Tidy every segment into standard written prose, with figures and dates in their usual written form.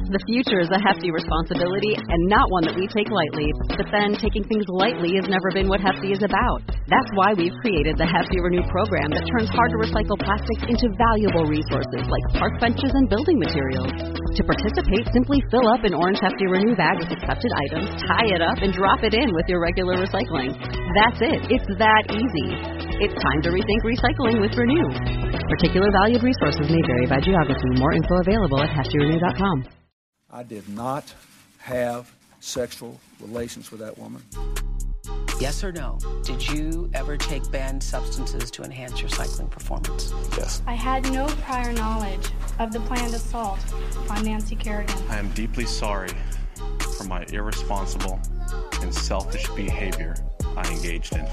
The future is a hefty responsibility and not one that we take lightly. But then taking things lightly has never been what Hefty is about. That's why we've created the Hefty Renew program that turns hard-to-recycle plastics into valuable resources like park benches and building materials. To participate, simply fill up an orange Hefty Renew bag with accepted items, tie it up, and drop it in with your regular recycling. That's it. It's that easy. It's time to rethink recycling with Renew. Particular valued resources may vary by geography. More info available at heftyrenew.com. I did not have sexual relations with that woman. Yes or no? Did you ever take banned substances to enhance your cycling performance? Yes. I had no prior knowledge of the planned assault on Nancy Kerrigan. I am deeply sorry for my irresponsible and selfish behavior I engaged in.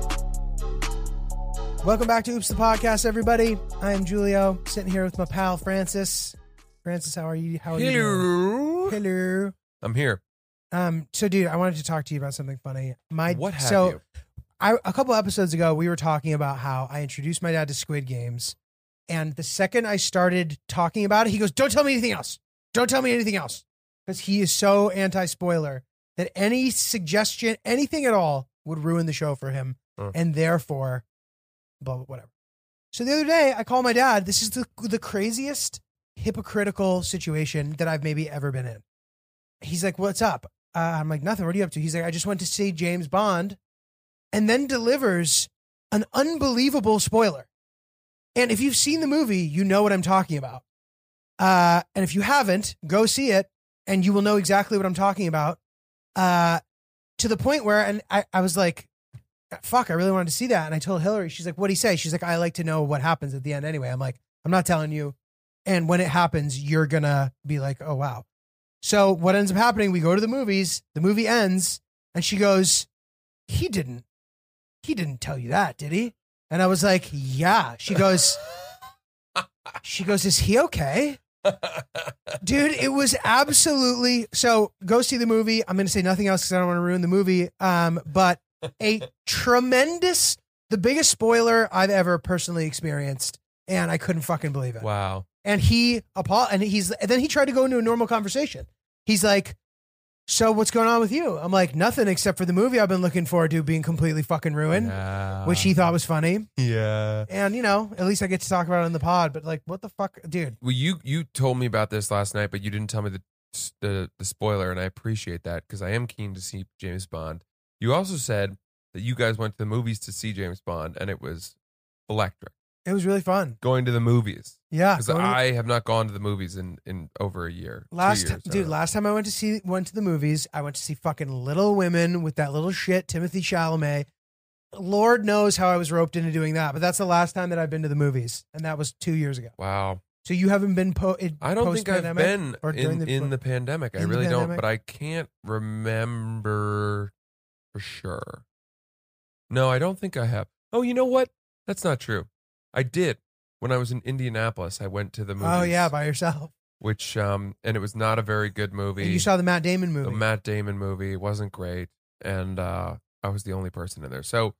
Welcome back to Oops the Podcast, everybody. I am Julio, sitting here with my pal Francis. Francis, how are you? How are you doing? Hello. I'm here. So, dude, I wanted to talk to you about something funny. What have you? A couple episodes ago, we were talking about how I introduced my dad to Squid Games, and the second I started talking about it, he goes, "Don't tell me anything else. Don't tell me anything else," because he is so anti-spoiler that any suggestion, anything at all, would ruin the show for him, and therefore, blah, blah, whatever. So the other day, I called my dad. This is the craziest hypocritical situation that I've maybe ever been in. He's like, "What's up?" I'm like, "Nothing. What are you up to?" He's like, "I just went to see James Bond," and then delivers an unbelievable spoiler. And if you've seen the movie, you know what I'm talking about. And if you haven't, go see it and you will know exactly what I'm talking about. To the point where, and I was like, fuck, I really wanted to see that. And I told Hillary, she's like, "What'd he say?" She's like, "I like to know what happens at the end anyway." I'm like, "I'm not telling you. And when it happens, you're going to be like, oh, wow." So what ends up happening, we go to the movies, the movie ends, and she goes, he didn't tell you that, did he? And I was like, yeah. She goes, "Is he okay?" Dude, it was absolutely, so go see the movie. I'm going to say nothing else because I don't want to ruin the movie. But a tremendous, the biggest spoiler I've ever personally experienced. And I couldn't fucking believe it. Wow. And then he tried to go into a normal conversation. He's like, "So what's going on with you?" I'm like, "Nothing except for the movie I've been looking forward to being completely fucking ruined," which he thought was funny. Yeah. And, at least I get to talk about it on the pod, but like, what the fuck, dude? Well, you told me about this last night, but you didn't tell me the spoiler, and I appreciate that because I am keen to see James Bond. You also said that you guys went to the movies to see James Bond, and it was electric. It was really fun. Going to the movies. Yeah. Because I have not gone to the movies in over a year. Last time I went to the movies, I went to see fucking Little Women with that little shit, Timothée Chalamet. Lord knows how I was roped into doing that, but that's the last time that I've been to the movies, and that was 2 years ago. Wow. So you haven't been I don't think I've been in the pandemic. I really don't, but I can't remember for sure. No, I don't think I have. Oh, you know what? That's not true. I did. When I was in Indianapolis, I went to the movies. Oh, yeah, by yourself. Which, and it was not a very good movie. And you saw the Matt Damon movie. The Matt Damon movie. It wasn't great. And I was the only person in there. So,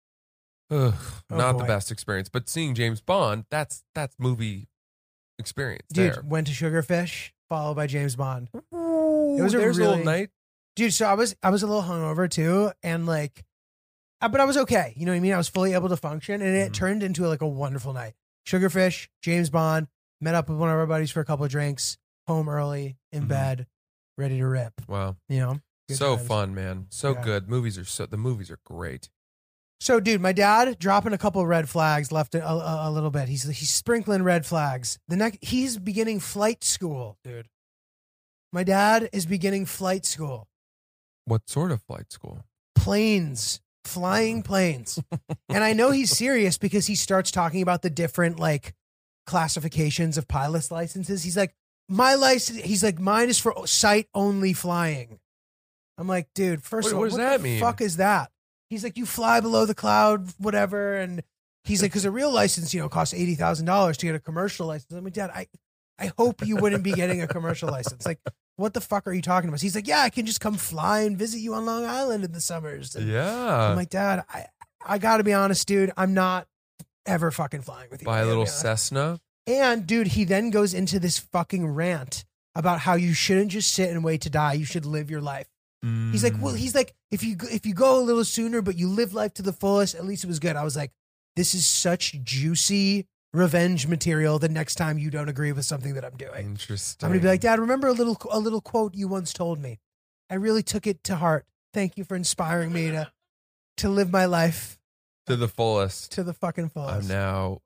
not the best experience. But seeing James Bond, that's movie experience. Dude, there. went to Sugarfish, followed by James Bond. Ooh, it was a little night. Dude, so I was a little hungover too, and like, but I was okay. You know what I mean? I was fully able to function, and it turned into like a wonderful night. Sugarfish, James Bond, met up with one of our buddies for a couple of drinks, home early, in bed, ready to rip. Wow. Good so times. Fun, man. So good. The movies are great. So, dude, my dad dropping a couple of red flags, left a little bit. He's sprinkling red flags. He's beginning flight school, dude. My dad is beginning flight school. What sort of flight school? Planes. Flying planes. And I know he's serious because he starts talking about the different like classifications of pilot's licenses. He's like, my license, he's like, mine is for sight only flying. I'm like, dude, first of all, what does that mean? Fuck is that? He's like, you fly below the cloud, whatever. And he's like, because a real license, costs $80,000 to get a commercial license. I'm like, Dad, I hope you wouldn't be getting a commercial license. Like, what the fuck are you talking about? He's like, yeah, I can just come fly and visit you on Long Island in the summers. And I'm like, Dad, I got to be honest, dude. I'm not ever fucking flying with you. Buy a little Cessna. And, dude, he then goes into this fucking rant about how you shouldn't just sit and wait to die. You should live your life. He's like, if you go a little sooner, but you live life to the fullest, at least it was good. I was like, this is such juicy revenge material the next time you don't agree with something that I'm doing. Interesting. I'm going to be like, Dad, remember a little quote you once told me? I really took it to heart. Thank you for inspiring me to live my life to the fullest. To the fucking fullest. I'm now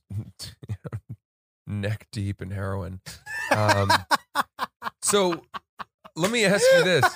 neck deep in heroin. So let me ask you this.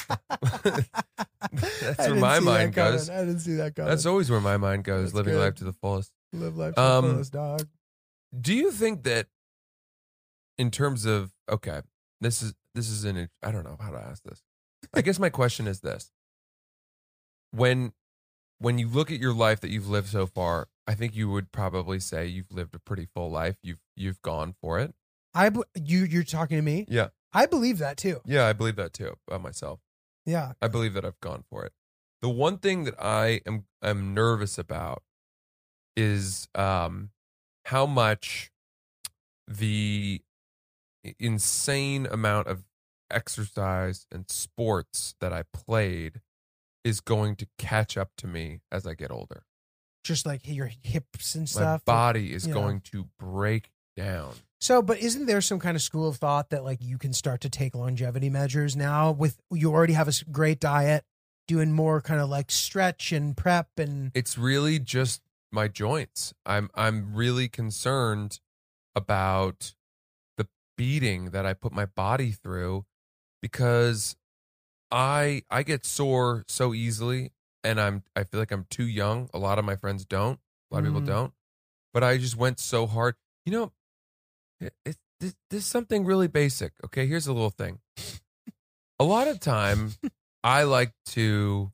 That's where my mind goes. I didn't see that coming. That's always where my mind goes, living life to the fullest. Live life to the fullest, dog. Do you think that in terms of, okay, this is I don't know how to ask this. I guess my question is this. When you look at your life that you've lived so far, I think you would probably say you've lived a pretty full life. You've gone for it. You're talking to me? Yeah. I believe that too. Yeah, I believe that too about myself. Yeah. I believe that I've gone for it. The one thing that I am nervous about is how much the insane amount of exercise and sports that I played is going to catch up to me as I get older. Just like your hips and stuff. My body is going to break down. So, but isn't there some kind of school of thought that like you can start to take longevity measures now with, you already have a great diet, doing more kind of like stretch and prep, and it's really just my joints. I'm really concerned about the beating that I put my body through, because I get sore so easily, and I feel like I'm too young. A lot of my friends don't. A lot of people don't. But I just went so hard. You know, this is something really basic. Okay, here's a little thing. A lot of time, I like to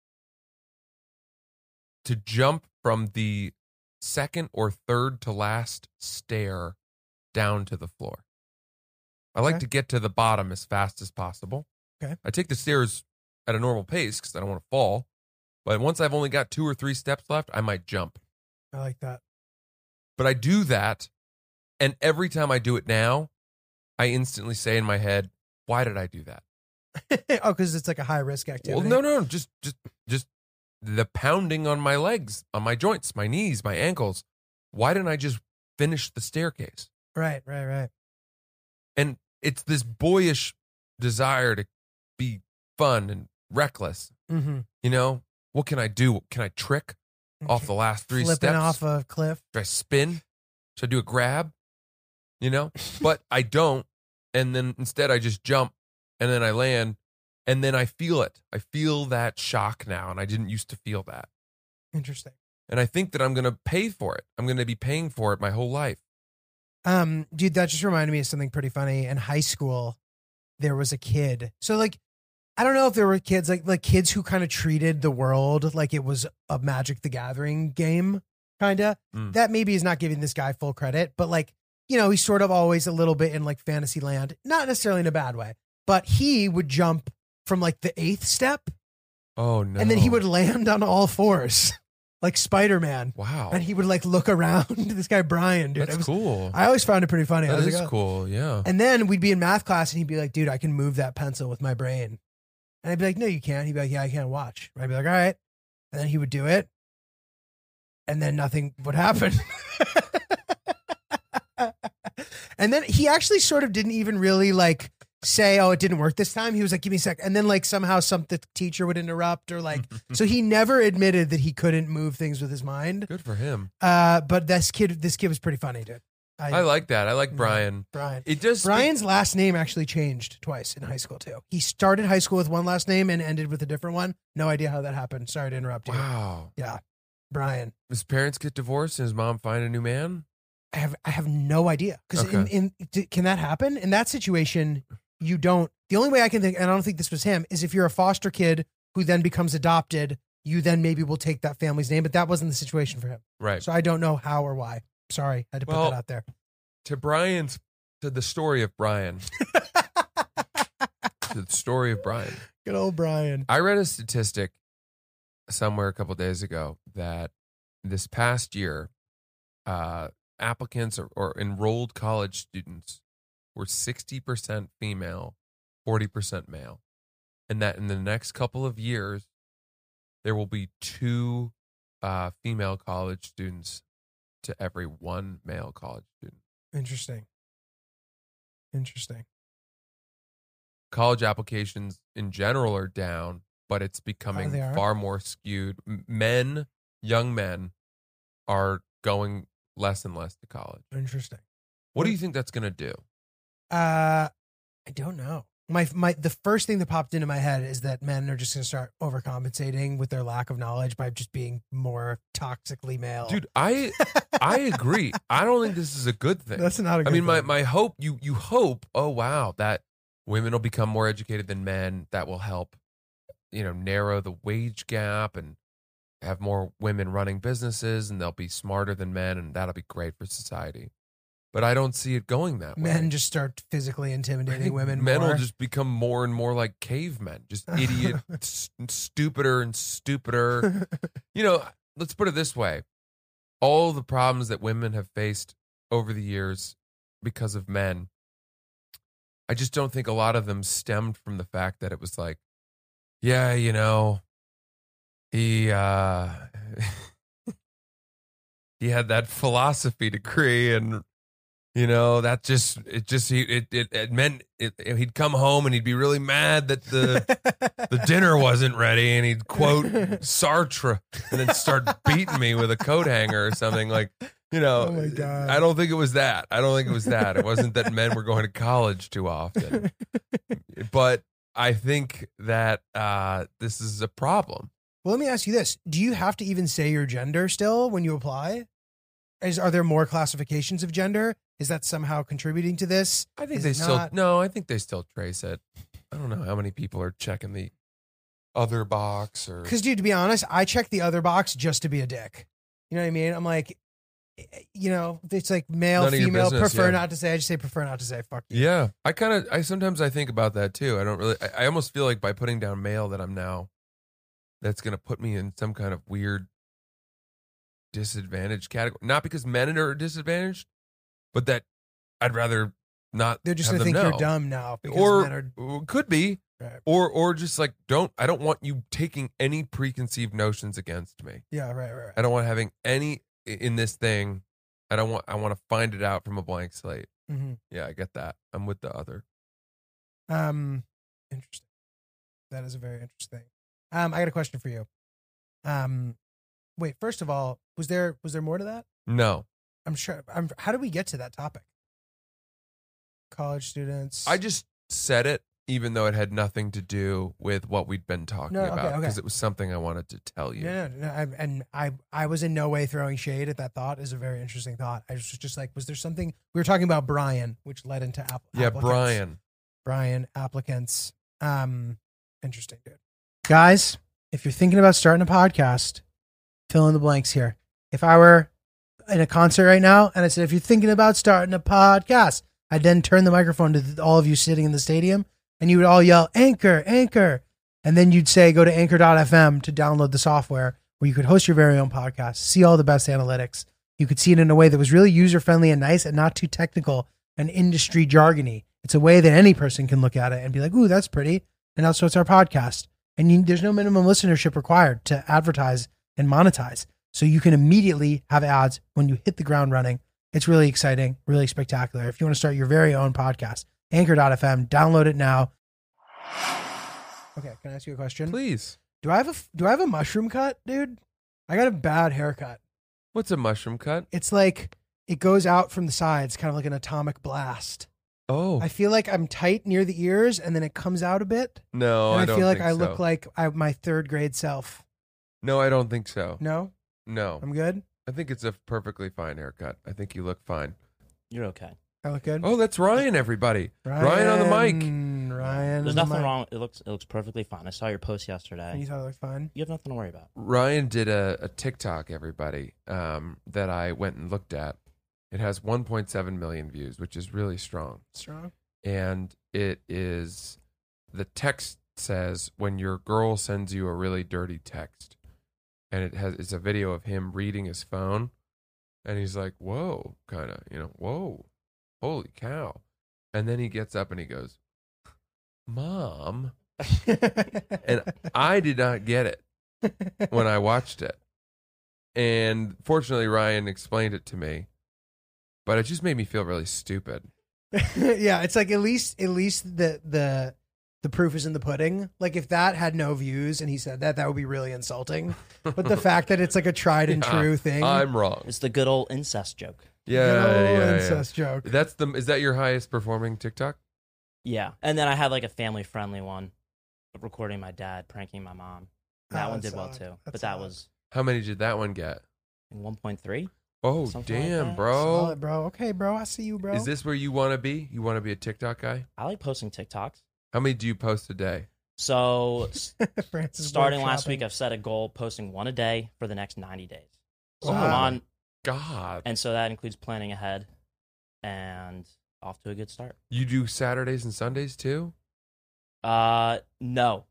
jump from the second or third to last stair down to the floor. I like to get to the bottom as fast as possible. Okay. I take the stairs at a normal pace because I don't want to fall. But once I've only got 2 or 3 steps left, I might jump. I like that. But I do that, and every time I do it now, I instantly say in my head, why did I do that? Oh, because it's like a high risk activity. Well, no, just the pounding on my legs, on my joints, my knees, my ankles. Why didn't I just finish the staircase? Right. And it's this boyish desire to be fun and reckless. Mm-hmm. You know, what can I do? Can I trick off the last 3 steps? Flipping off a cliff. Should I spin? Should I do a grab? You know, but I don't. And then instead I just jump, and then I land, and then I feel it. I feel that shock now, and I didn't used to feel that. Interesting. And I think that I'm going to pay for it. I'm going to be paying for it my whole life. Dude, that just reminded me of something pretty funny. In high school, there was a kid. So like, I don't know if there were kids like kids who kind of treated the world like it was a Magic the Gathering game, kind of. That maybe is not giving this guy full credit, but like, you know, he's sort of always a little bit in like fantasy land, not necessarily in a bad way, but he would jump from like the 8th step. Oh no. And then he would land on all 4s. Like Spider-Man. Wow. And he would like look around. This guy, Brian, dude. That's cool. I always found it pretty funny. That is cool, yeah. And then we'd be in math class and he'd be like, dude, I can move that pencil with my brain. And I'd be like, no, you can't. He'd be like, yeah, I can't watch. I'd be like, all right. And then he would do it. And then nothing would happen. And then he actually sort of didn't even really like say, oh, it didn't work this time. He was like, give me a sec. And then like somehow the teacher would interrupt, or like, so he never admitted that he couldn't move things with his mind. Good for him. But this kid was pretty funny, dude. I like that. I like Brian. Brian. Brian's last name actually changed twice in high school too. He started high school with one last name and ended with a different one. No idea how that happened. Sorry to interrupt you. Wow. Yeah. Brian. His parents get divorced and his mom find a new man? I have no idea. Because can that happen? In that situation, you don't. The only way I can think, and I don't think this was him, is if you're a foster kid who then becomes adopted, you then maybe will take that family's name. But that wasn't the situation for him. Right. So I don't know how or why. Sorry, I had to put that out there. To the story of Brian. To the story of Brian. Good old Brian. I read a statistic somewhere a couple of days ago that this past year, applicants or enrolled college students we're 60% female, 40% male. And that in the next couple of years, there will be 2 female college students to every 1 male college student. Interesting. College applications in general are down, but it's becoming far more skewed. Young men are going less and less to college. Interesting. What do you think that's going to do? I don't know. The first thing that popped into my head is that men are just going to start overcompensating with their lack of knowledge by just being more toxically male. Dude, I agree. I don't think this is a good thing. That's not a good thing. My hope, you hope, oh wow, that women will become more educated than men. That will help, narrow the wage gap and have more women running businesses, and they'll be smarter than men, and that'll be great for society. But I don't see it going that way. Men just start physically intimidating women. Men will just become more and more like cavemen, just idiot, stupider and stupider. Let's put it this way. All the problems that women have faced over the years because of men, I just don't think a lot of them stemmed from the fact that it was like, yeah, he he had that philosophy degree, and it meant he'd come home and he'd be really mad that the dinner wasn't ready, and he'd quote Sartre and then start beating me with a coat hanger or something like, Oh my God. I don't think it was that. It wasn't that men were going to college too often. But I think that this is a problem. Well, let me ask you this. Do you have to even say your gender still when you apply? Are there more classifications of gender? Is that somehow contributing to this? I think I think they still trace it. I don't know how many people are checking the other box or. Because, dude, to be honest, I check the other box just to be a dick. You know what I mean? I'm like, it's like male, female, prefer not to say. I just say prefer not to say. Fuck you. Yeah. I sometimes I think about that too. I almost feel like by putting down male that's going to put me in some kind of weird disadvantaged category. Not because men are disadvantaged, but that I'd rather not. They're just going to think you're dumb now because men are. Could be. Right. Or just like, I don't want you taking any preconceived notions against me. Yeah, right. I don't want having any in this thing. I want to find it out from a blank slate. Mm-hmm. Yeah, I get that. I'm with the other. Interesting. That is a very interesting. I got a question for you. Wait, first of all, was there more to that? No. I'm sure. How did we get to that topic? College students. I just said it, even though it had nothing to do with what we'd been talking about, because it was something I wanted to tell you. No. I was in no way throwing shade at that thought. Is a very interesting thought. I was just like, was there something we were talking about Brian, which led into applicants. Brian applicants. Interesting, dude. Guys, if you're thinking about starting a podcast, fill in the blanks here. If I were in a concert right now and I said, if you're thinking about starting a podcast, I'd then turn the microphone to all of you sitting in the stadium and you would all yell, Anchor, Anchor. And then you'd say, go to anchor.fm to download the software where you could host your very own podcast, see all the best analytics. You could see it in a way that was really user-friendly and nice and not too technical and industry jargony. It's a way that any person can look at it and be like, ooh, that's pretty. And also it's our podcast. And there's no minimum listenership required to advertise and monetize. So you can immediately have ads when you hit the ground running. It's really exciting, really spectacular. If you want to start your very own podcast, anchor.fm, download it now. Okay, can I ask you a question? Please. Do I have a mushroom cut, dude? I got a bad haircut. What's a mushroom cut? It's like it goes out from the sides, kind of like an atomic blast. Oh. I feel like I'm tight near the ears and then it comes out a bit. No, and I don't feel like think I so. look like my third grade self. No, I don't think so. No? No. I'm good? I think it's a perfectly fine haircut. I think you look fine. You're okay. I look good? Oh, that's Ryan, everybody. Ryan on the mic. Ryan. There's nothing wrong. It looks perfectly fine. I saw your post yesterday. And you thought it looked fine? You have nothing to worry about. Ryan did a TikTok, everybody, that I went and looked at. It has 1.7 million views, which is really strong. Strong? And it is, the text says, when your girl sends you a really dirty text. And it's a video of him reading his phone. And he's like, whoa, kind of, whoa, holy cow. And then he gets up and he goes, Mom. And I did not get it when I watched it. And fortunately, Ryan explained it to me. But it just made me feel really stupid. Yeah, it's like at least the proof is in the pudding. Like if that had no views and he said that would be really insulting. But the fact that it's like a tried and true thing. I'm wrong. It's the good old incest joke. Yeah, incest joke. Is that your highest performing TikTok? Yeah. And then I had like a family friendly one of recording my dad pranking my mom. That one did well too. But that was How many did that one get? 1.3. Oh, damn, bro. Solid, bro. Okay, bro. I see you, bro. Is this where you want to be? You want to be a TikTok guy? I like posting TikToks. How many do you post a day? So starting last shopping. week, I've set a goal posting one a day for the next 90 days. So Oh, I'm on, God. and so that includes planning ahead and off to a good start. You do Saturdays and Sundays too? No.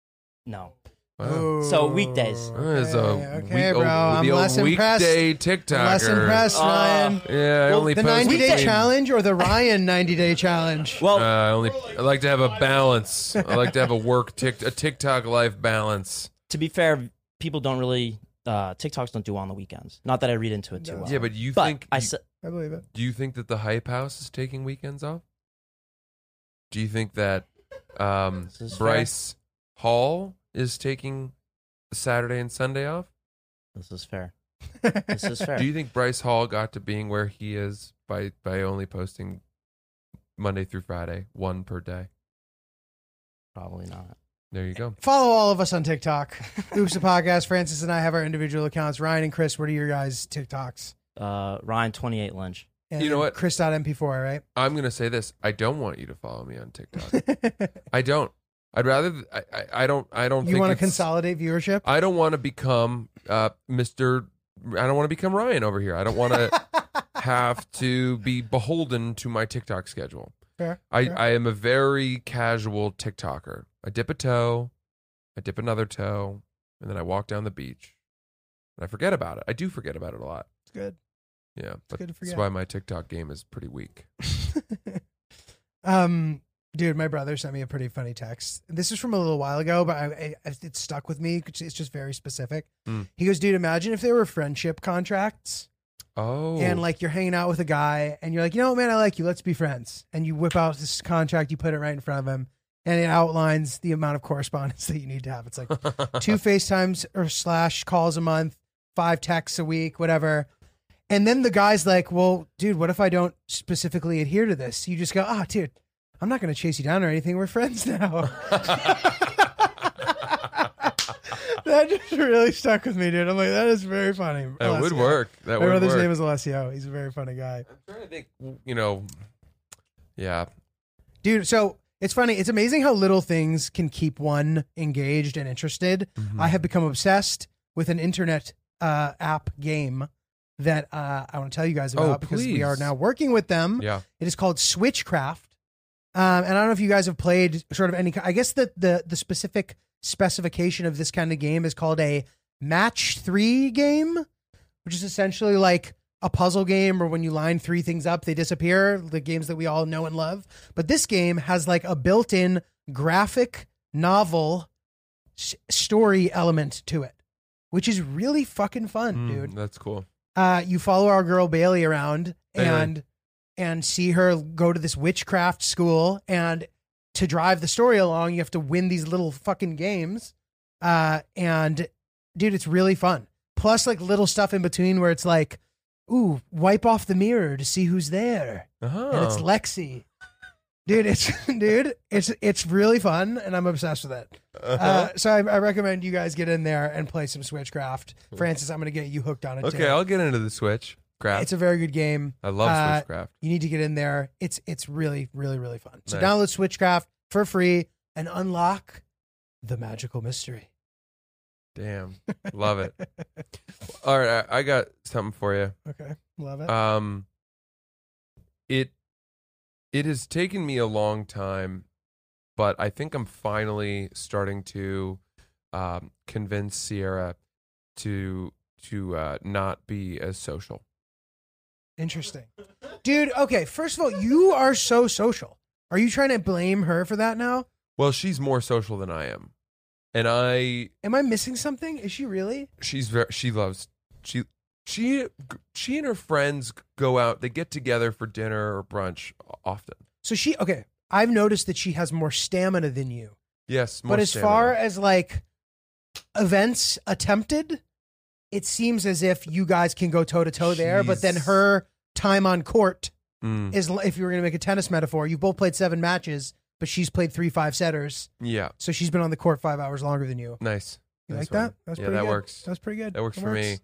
Wow. So weekdays. Okay, bro. I'm less impressed. Weekday TikToker. Less impressed, Ryan. Yeah, I only The post 90-day challenge or the Ryan 90-day challenge? Well, I like to have a balance. I like to have a TikTok life balance. to be fair, people don't really TikToks don't do well on the weekends. Not that I read into it too well. Yeah, but you But think I believe it. do you think that the Hype House is taking weekends off? Do you think that is Bryce Hall is taking Saturday and Sunday off? This is fair. This is fair. Do you think Bryce Hall got to being where he is by only posting Monday through Friday, one per day? Probably not. There you go. Follow all of us on TikTok. Oops, the podcast. Francis and I have our individual accounts. Ryan and Chris, what are your guys' TikToks? Ryan 28 Lynch. And You know what? Chris.mp4, right? I'm going to say this. I don't want you to follow me on TikTok. I don't. I'd rather. I don't. You want to consolidate viewership? I don't want to become Mr. I don't want to become Ryan over here. I don't want to have to be beholden to my TikTok schedule. Fair. I am a very casual TikToker. I dip a toe, I dip another toe, and then I walk down the beach. And I forget about it. I do forget about it a lot. It's good. Yeah, but good to forget. that's why my TikTok game is pretty weak. Dude, my brother sent me a pretty funny text. This is from a little while ago, but it stuck with me. It's just very specific. He goes, dude, imagine if there were friendship contracts. Oh. And like you're hanging out with a guy and you're like, you know what, man, I like you. Let's be friends. And you whip out this contract, you put it right in front of him, and it outlines the amount of correspondence that you need to have. It's like 2 FaceTimes or / calls a month, 5 texts a week, whatever. And then the guy's like, well, dude, what if I don't specifically adhere to this? You just go, oh, dude, I'm not going to chase you down or anything. We're friends now. That just really stuck with me, dude. I'm like, that is very funny. That would work. My brother's name is Alessio. He's a very funny guy. I'm trying to think, yeah. Dude, so it's funny. It's amazing how little things can keep one engaged and interested. Mm-hmm. I have become obsessed with an internet app game that I want to tell you guys about because we are now working with them. Yeah. It is called Switchcraft. And I don't know if you guys have played sort of any, I guess the specific specification of this kind of game is called a match 3 game, which is essentially like a puzzle game where when you line 3 things up, they disappear, the games that we all know and love. But this game has like a built-in graphic novel story element to it, which is really fucking fun, dude. That's cool. You follow our girl Bailey around and see her go to this witchcraft school, and to drive the story along, you have to win these little fucking games. And dude, it's really fun. Plus like little stuff in between where it's like, ooh, wipe off the mirror to see who's there. And it's Lexi. Dude, it's really fun, and I'm obsessed with it. So I recommend you guys get in there and play some Switchcraft. Francis, I'm going to get you hooked on it too. Okay, I'll get into the Switchcraft. It's a very good game. I love Switchcraft. You need to get in there. It's really, really, really fun. So Nice. download Switchcraft for free and unlock the magical mystery. Damn. Love it. All right, I got something for you. Okay, love it. It has taken me a long time, but I think I'm finally starting to convince Sierra to not be as social. Interesting. Dude, okay, first of all, you are so social. Are you trying to blame her for that now? Well, she's more social than I am. And Am I missing something? Is she really? She and her friends go out, they get together for dinner or brunch often. So I've noticed that she has more stamina than you. Yes, more But as stamina. far as like events attempted, it seems as if you guys can go toe to toe there, but then her time on court is, if you were going to make a tennis metaphor, you've both played 7 matches, but she's played 3 5-setters. Yeah. So she's been on the court 5 hours longer than you. Nice. You nice like that? That's yeah, pretty that good. works. That's pretty good. That works for me.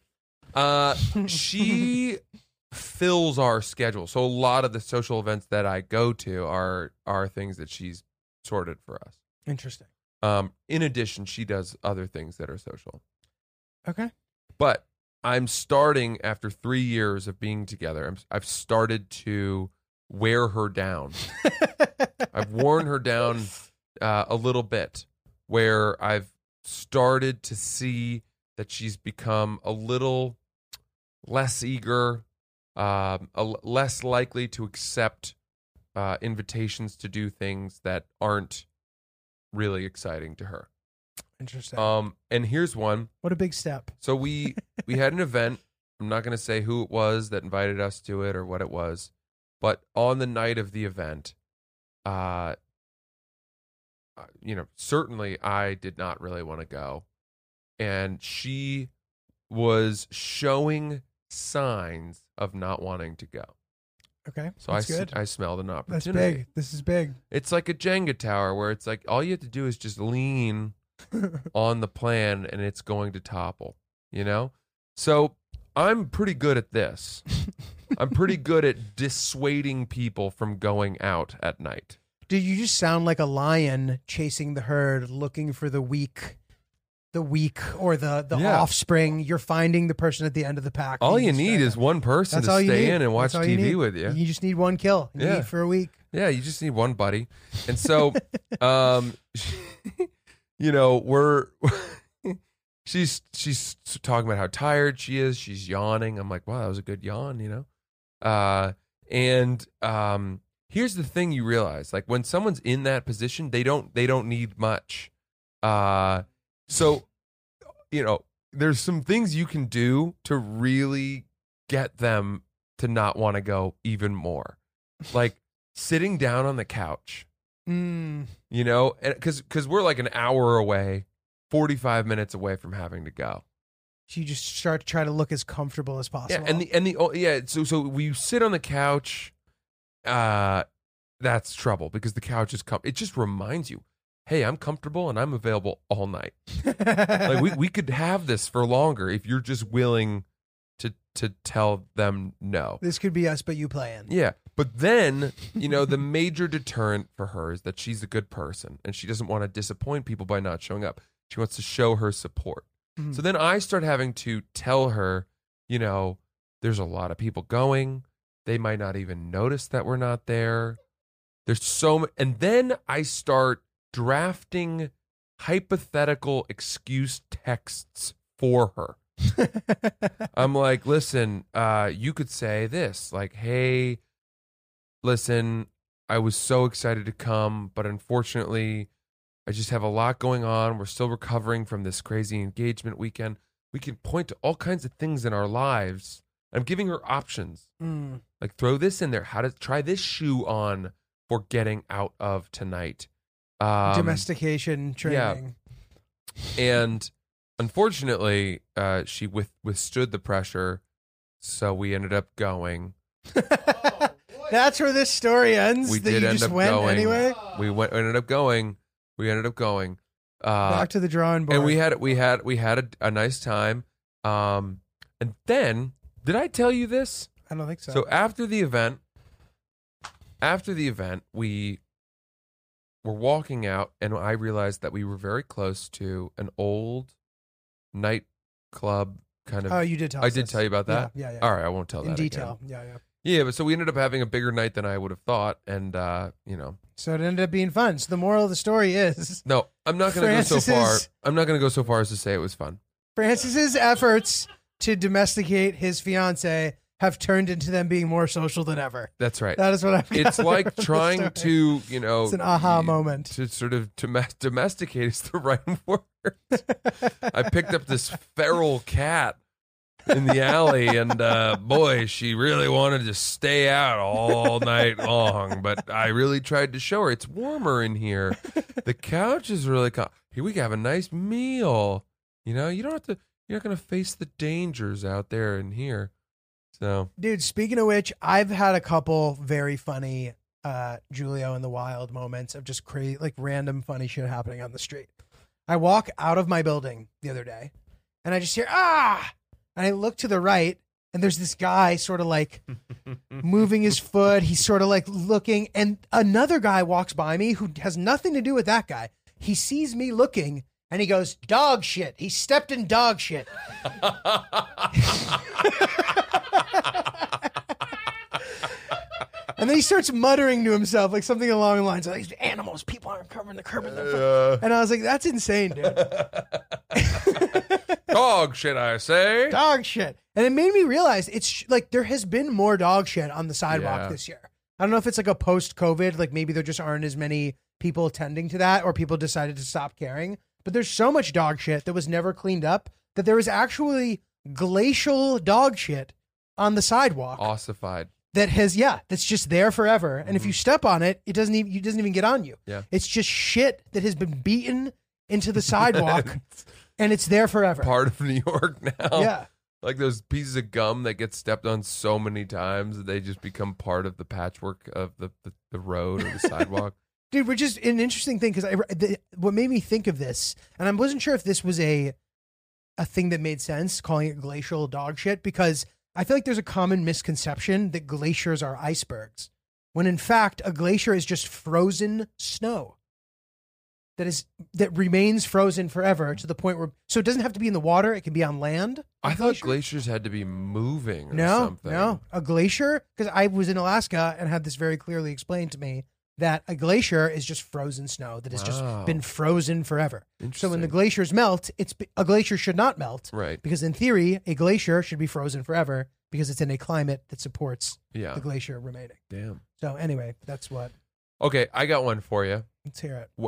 She fills our schedule. So a lot of the social events that I go to are things that she's sorted for us. Interesting. In addition, she does other things that are social. Okay. But I'm starting, after 3 years of being together, I've started to wear her down. I've worn her down a little bit, where I've started to see that she's become a little less eager, less likely to accept invitations to do things that aren't really exciting to her. Interesting. And here's one. What a big step. So we had an event. I'm not going to say who it was that invited us to it or what it was, but on the night of the event, certainly I did not really want to go, and she was showing signs of not wanting to go. Okay. So that's good. I smelled an opportunity. That's big. This is big. It's like a Jenga tower where it's like all you have to do is just lean on the plan and it's going to topple, you know? So I'm pretty good at this. I'm pretty good at dissuading people from going out at night. Dude, you just sound like a lion chasing the herd, looking for the weak or the offspring. You're finding the person at the end of the pack. All you need is one person to stay in and watch TV with you. You just need one kill. You need for a week. Yeah, you just need one buddy. And so, she's talking about how tired she is. She's yawning. I'm like, wow, that was a good yawn, you know? Here's the thing you realize, like when someone's in that position, they don't need much. So, there's some things you can do to really get them to not want to go even more. Like sitting down on the couch, because we're like an hour away, 45 minutes away from having to go. So you just start to try to look as comfortable as possible. Yeah, so we sit on the couch. That's trouble because the couch is it just reminds you, hey, I'm comfortable and I'm available all night. Like we could have this for longer if you're just willing to tell them no. This could be us, but you playing. Yeah. But then, the major deterrent for her is that she's a good person and she doesn't want to disappoint people by not showing up. She wants to show her support. Mm-hmm. So then I start having to tell her, there's a lot of people going. They might not even notice that we're not there. There's and then I start drafting hypothetical excuse texts for her. I'm like, listen, you could say this, like, hey, listen, I was so excited to come, but unfortunately, I just have a lot going on. We're still recovering from this crazy engagement weekend. We can point to all kinds of things in our lives. I'm giving her options. Like, throw this in there. How to try this shoe on for getting out of tonight. Domestication training. Yeah. And unfortunately, she withstood the pressure, so we ended up going. That's where this story ends. We did end up going. Anyway. We ended up going. Back to the drawing board. And we had a nice time. And then, did I tell you this? I don't think so. So after the event, we were walking out, and I realized that we were very close to an old nightclub kind of. Oh, you did tell us. I did tell you about that? Yeah. All right, I won't tell that in detail. Again. Yeah, but so we ended up having a bigger night than I would have thought, and So it ended up being fun. So the moral of the story is. No, I'm not going to go so far. I'm not going to go so far as to say it was fun. Francis's efforts to domesticate his fiance have turned into them being more social than ever. That's right. That is what I've It's like trying to, it's an aha moment. To sort of domesticate is the right word. I picked up this feral cat in the alley, and boy, she really wanted to stay out all night long. But I really tried to show her it's warmer in here. The couch is really here. We can have a nice meal. You know, you don't have to. You're not going to face the dangers out there in here. So, dude, speaking of which, I've had a couple very funny Julio in the Wild moments of just crazy, like random funny shit happening on the street. I walk out of my building the other day, and I just hear and I look to the right, and there's this guy sort of like moving his foot. He's sort of like looking, and another guy walks by me who has nothing to do with that guy. He sees me looking, and he goes, "Dog shit. He stepped in dog shit." And then he starts muttering to himself, like something along the lines of, "These animals, people aren't covering the curb." And I was like, that's insane, dude. Dog shit, I say. Dog shit. And it made me realize it's like there has been more dog shit on the sidewalk this year. I don't know if it's like a post-COVID, like maybe there just aren't as many people attending to that, or people decided to stop caring. But there's so much dog shit that was never cleaned up that there was actually glacial dog shit on the sidewalk. Ossified. That has, that's just there forever. And if you step on it, it doesn't even get on you. Yeah. It's just shit that has been beaten into the sidewalk and it's there forever. Part of New York now. Yeah. Like those pieces of gum that get stepped on so many times that they just become part of the patchwork of the road or the sidewalk. Dude, which is an interesting thing because what made me think of this, and I wasn't sure if this was a thing that made sense, calling it glacial dog shit, because I feel like there's a common misconception that glaciers are icebergs, when in fact a glacier is just frozen snow that remains frozen forever to the point where, so it doesn't have to be in the water, it can be on land. I thought glaciers had to be moving or something. No, a glacier, because I was in Alaska and had this very clearly explained to me, that a glacier is just frozen snow that has just been frozen forever. So when the glaciers melt, a glacier should not melt. Right. Because in theory, a glacier should be frozen forever because it's in a climate that supports the glacier remaining. Damn. So anyway, that's what. Okay, I got one for you. Let's hear it.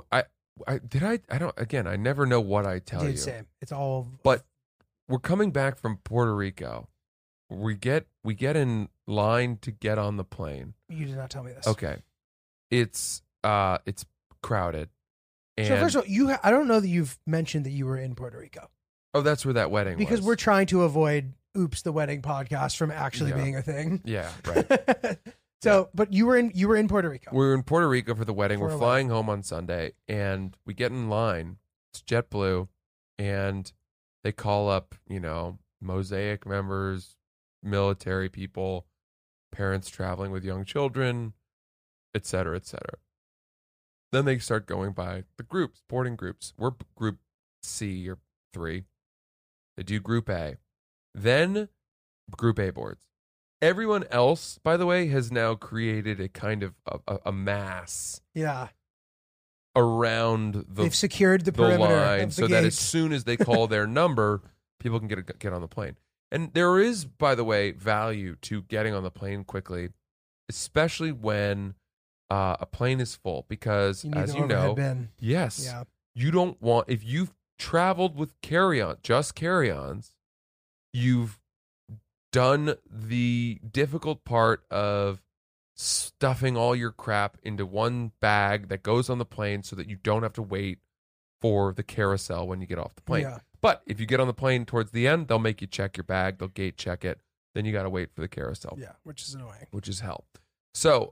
I never know what I tell you. Same. It's all. But we're coming back from Puerto Rico. We get in line to get on the plane. You did not tell me this. Okay. It's crowded. And so first of all, I don't know that you've mentioned that you were in Puerto Rico. Oh, that's where that wedding was. Because we're trying to avoid Oops the Wedding podcast from actually being a thing. Yeah, right. But you were in Puerto Rico. We were in Puerto Rico for the wedding. We're flying home on Sunday, and we get in line. It's JetBlue, and they call up, Mosaic members, military people, parents traveling with young children, et cetera, et cetera. Then they start going by the groups, boarding groups. We're group C or 3. They do group A. Then group A boards. Everyone else, by the way, has now created a kind of a mass. Yeah. Around they've secured the perimeter line of the so gates. that as soon as they call their number, people can get on the plane. And there is, by the way, value to getting on the plane quickly, especially when a plane is full, because as you know, you don't want, if you've traveled with just carry-ons, you've done the difficult part of stuffing all your crap into one bag that goes on the plane so that you don't have to wait for the carousel when you get off the plane. Yeah. But if you get on the plane towards the end, they'll make you check your bag, they'll gate check it, then you got to wait for the carousel. Yeah, which is annoying. Which is hell. So,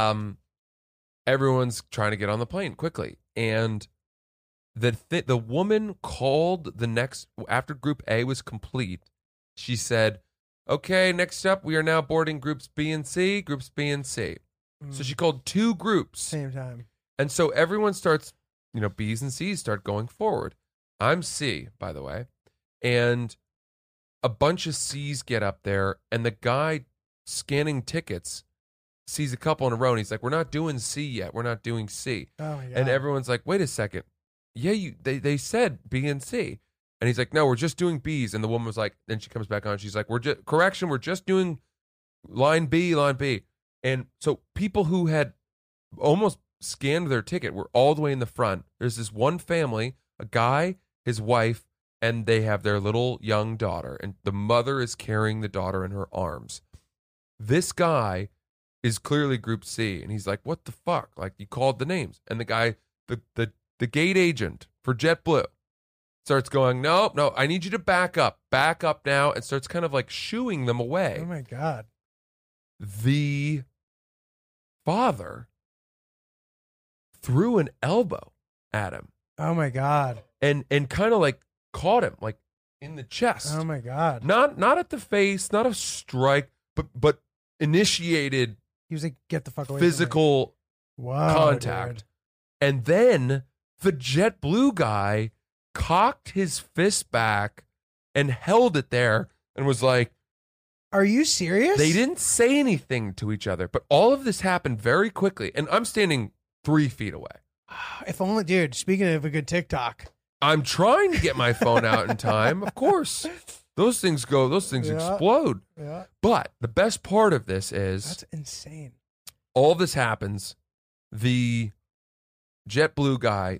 everyone's trying to get on the plane quickly. And the woman called after Group A was complete, she said, "Okay, next up, we are now boarding groups B and C, groups B and C." So she called 2 groups. Same time. And so everyone starts, B's and C's start going forward. I'm C, by the way. And a bunch of C's get up there, and the guy scanning tickets sees a couple in a row, and he's like, "We're not doing C yet. We're not doing C." Oh, my God. And everyone's like, "Wait a second. Yeah, they said B and C." And he's like, "No, we're just doing B's." And the woman was like, then she comes back on. She's like, we're just doing line B. And so people who had almost scanned their ticket were all the way in the front. There's this one family, a guy, his wife, and they have their little young daughter, and the mother is carrying the daughter in her arms. This guy is clearly Group C, and he's like, what the fuck? Like, you called the names. And the guy, the gate agent for JetBlue starts going, no, I need you to back up now, and starts kind of like shooing them away. Oh my God. The father threw an elbow at him. Oh my God. And kind of like caught him like in the chest. Oh my God. Not at the face, not a strike, but initiated. He was like, get the fuck away physical from me. Wow, contact. Dude. And then the JetBlue guy cocked his fist back and held it there and was like, are you serious? They didn't say anything to each other, but all of this happened very quickly. And I'm standing 3 feet away. If only, dude, speaking of a good TikTok. I'm trying to get my phone out in time. Of course. Those things explode. Yeah. But the best part of this is that's insane. All this happens. The JetBlue guy,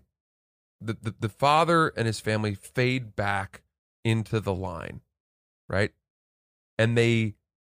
the father and his family fade back into the line, right? And they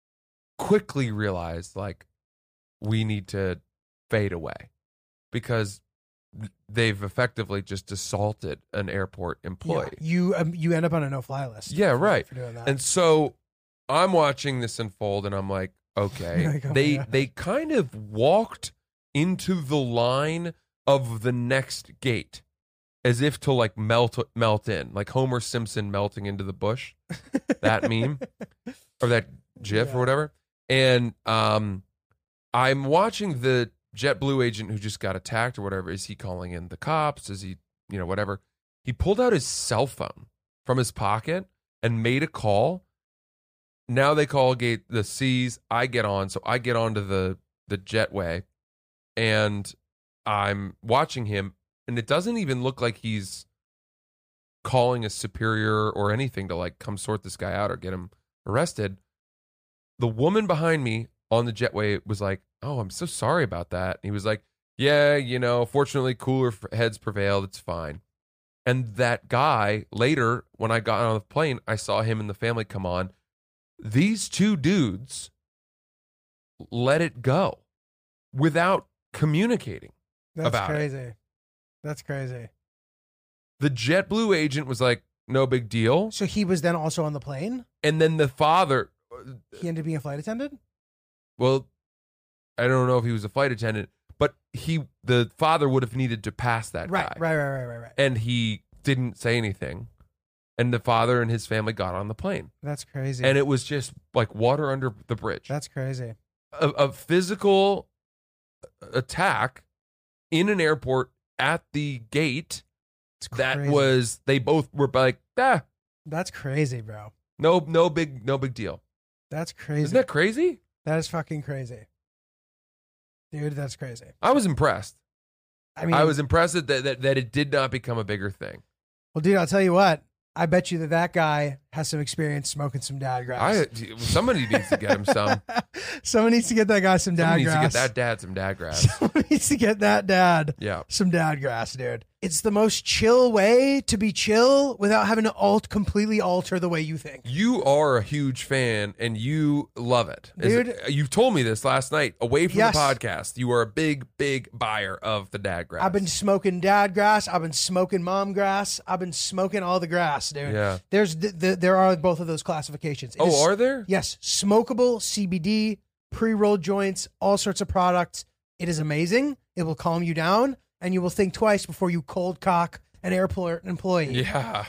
quickly realize, like, we need to fade away because they've effectively just assaulted an airport employee. Yeah. You end up on a no-fly list. Yeah, right. For doing that. And so I'm watching this unfold, and I'm like, okay. Like, oh they kind of walked into the line of the next gate as if to like melt in, like Homer Simpson melting into the bush. That meme or that GIF or whatever. And I'm watching the JetBlue agent who just got attacked or whatever. Is he calling in the cops? Is he, whatever? He pulled out his cell phone from his pocket and made a call. Now they call gate the C's. I get on. So I get onto the jetway and I'm watching him, and it doesn't even look like he's calling a superior or anything to like come sort this guy out or get him arrested. The woman behind me on the jetway was like, oh, I'm so sorry about that. And he was like, yeah, fortunately cooler heads prevailed. It's fine. And that guy later, when I got on the plane, I saw him and the family come on. These two dudes let it go without communicating. That's crazy. That's crazy. The JetBlue agent was like, no big deal. So he was then also on the plane? And then the father... He ended up being a flight attendant? Well, I don't know if he was a flight attendant, but the father would have needed to pass that guy. Right. And he didn't say anything. And the father and his family got on the plane. That's crazy. And it was just like water under the bridge. That's crazy. A physical attack in an airport at the gate. They both were like, That's crazy, bro. No big deal. That's crazy. Isn't that crazy? That is fucking crazy. Dude, that's crazy. I was impressed. I was impressed that it did not become a bigger thing. Well, dude, I'll tell you what. I bet you that guy has some experience smoking some dad grass. Somebody needs to get him some. Someone needs to get that guy some dad grass. Someone needs to get that dad some dad grass. Someone needs to get that dad some dad grass, dude. It's the most chill way to be chill without having to completely alter the way you think. You are a huge fan and you love it. Dude. You told me this last night away from the podcast. You are a big buyer of the dad grass. I've been smoking dad grass. I've been smoking mom grass. I've been smoking all the grass, dude. Yeah. There are both of those classifications. Are there? Yes. Smokable, CBD, pre-rolled joints, all sorts of products. It is amazing. It will calm you down. And you will think twice before you cold cock an airport employee. Yeah.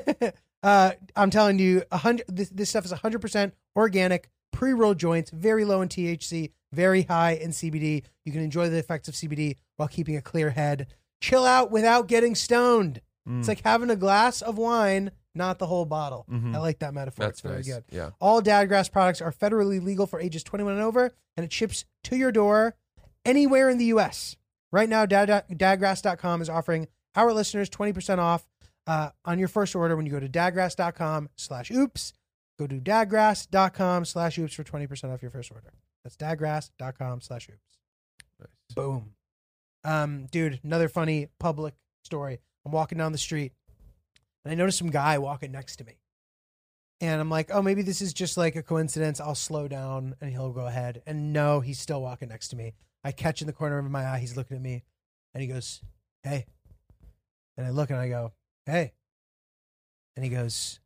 I'm telling you, this stuff is 100% organic, pre-rolled joints, very low in THC, very high in CBD. You can enjoy the effects of CBD while keeping a clear head. Chill out without getting stoned. It's like having a glass of wine, not the whole bottle. Mm-hmm. I like that metaphor. That's it's very nice. good. Yeah. All Dadgrass products are federally legal for ages 21 and over, and it ships to your door anywhere in the U.S. Right now, dadgrass.com is offering our listeners 20% off on your first order when you go to dadgrass.com/oops. go to dadgrass.com/oops for 20% off your first order. That's dadgrass.com/oops. Nice. Boom. Dude, another funny public story. I'm walking down the street and I notice some guy walking next to me. And I'm like, oh, maybe this is just like a coincidence. I'll slow down and he'll go ahead. And no, he's still walking next to me. I catch in the corner of my eye, he's looking at me and he goes, hey. And I look and I go, hey. And he goes,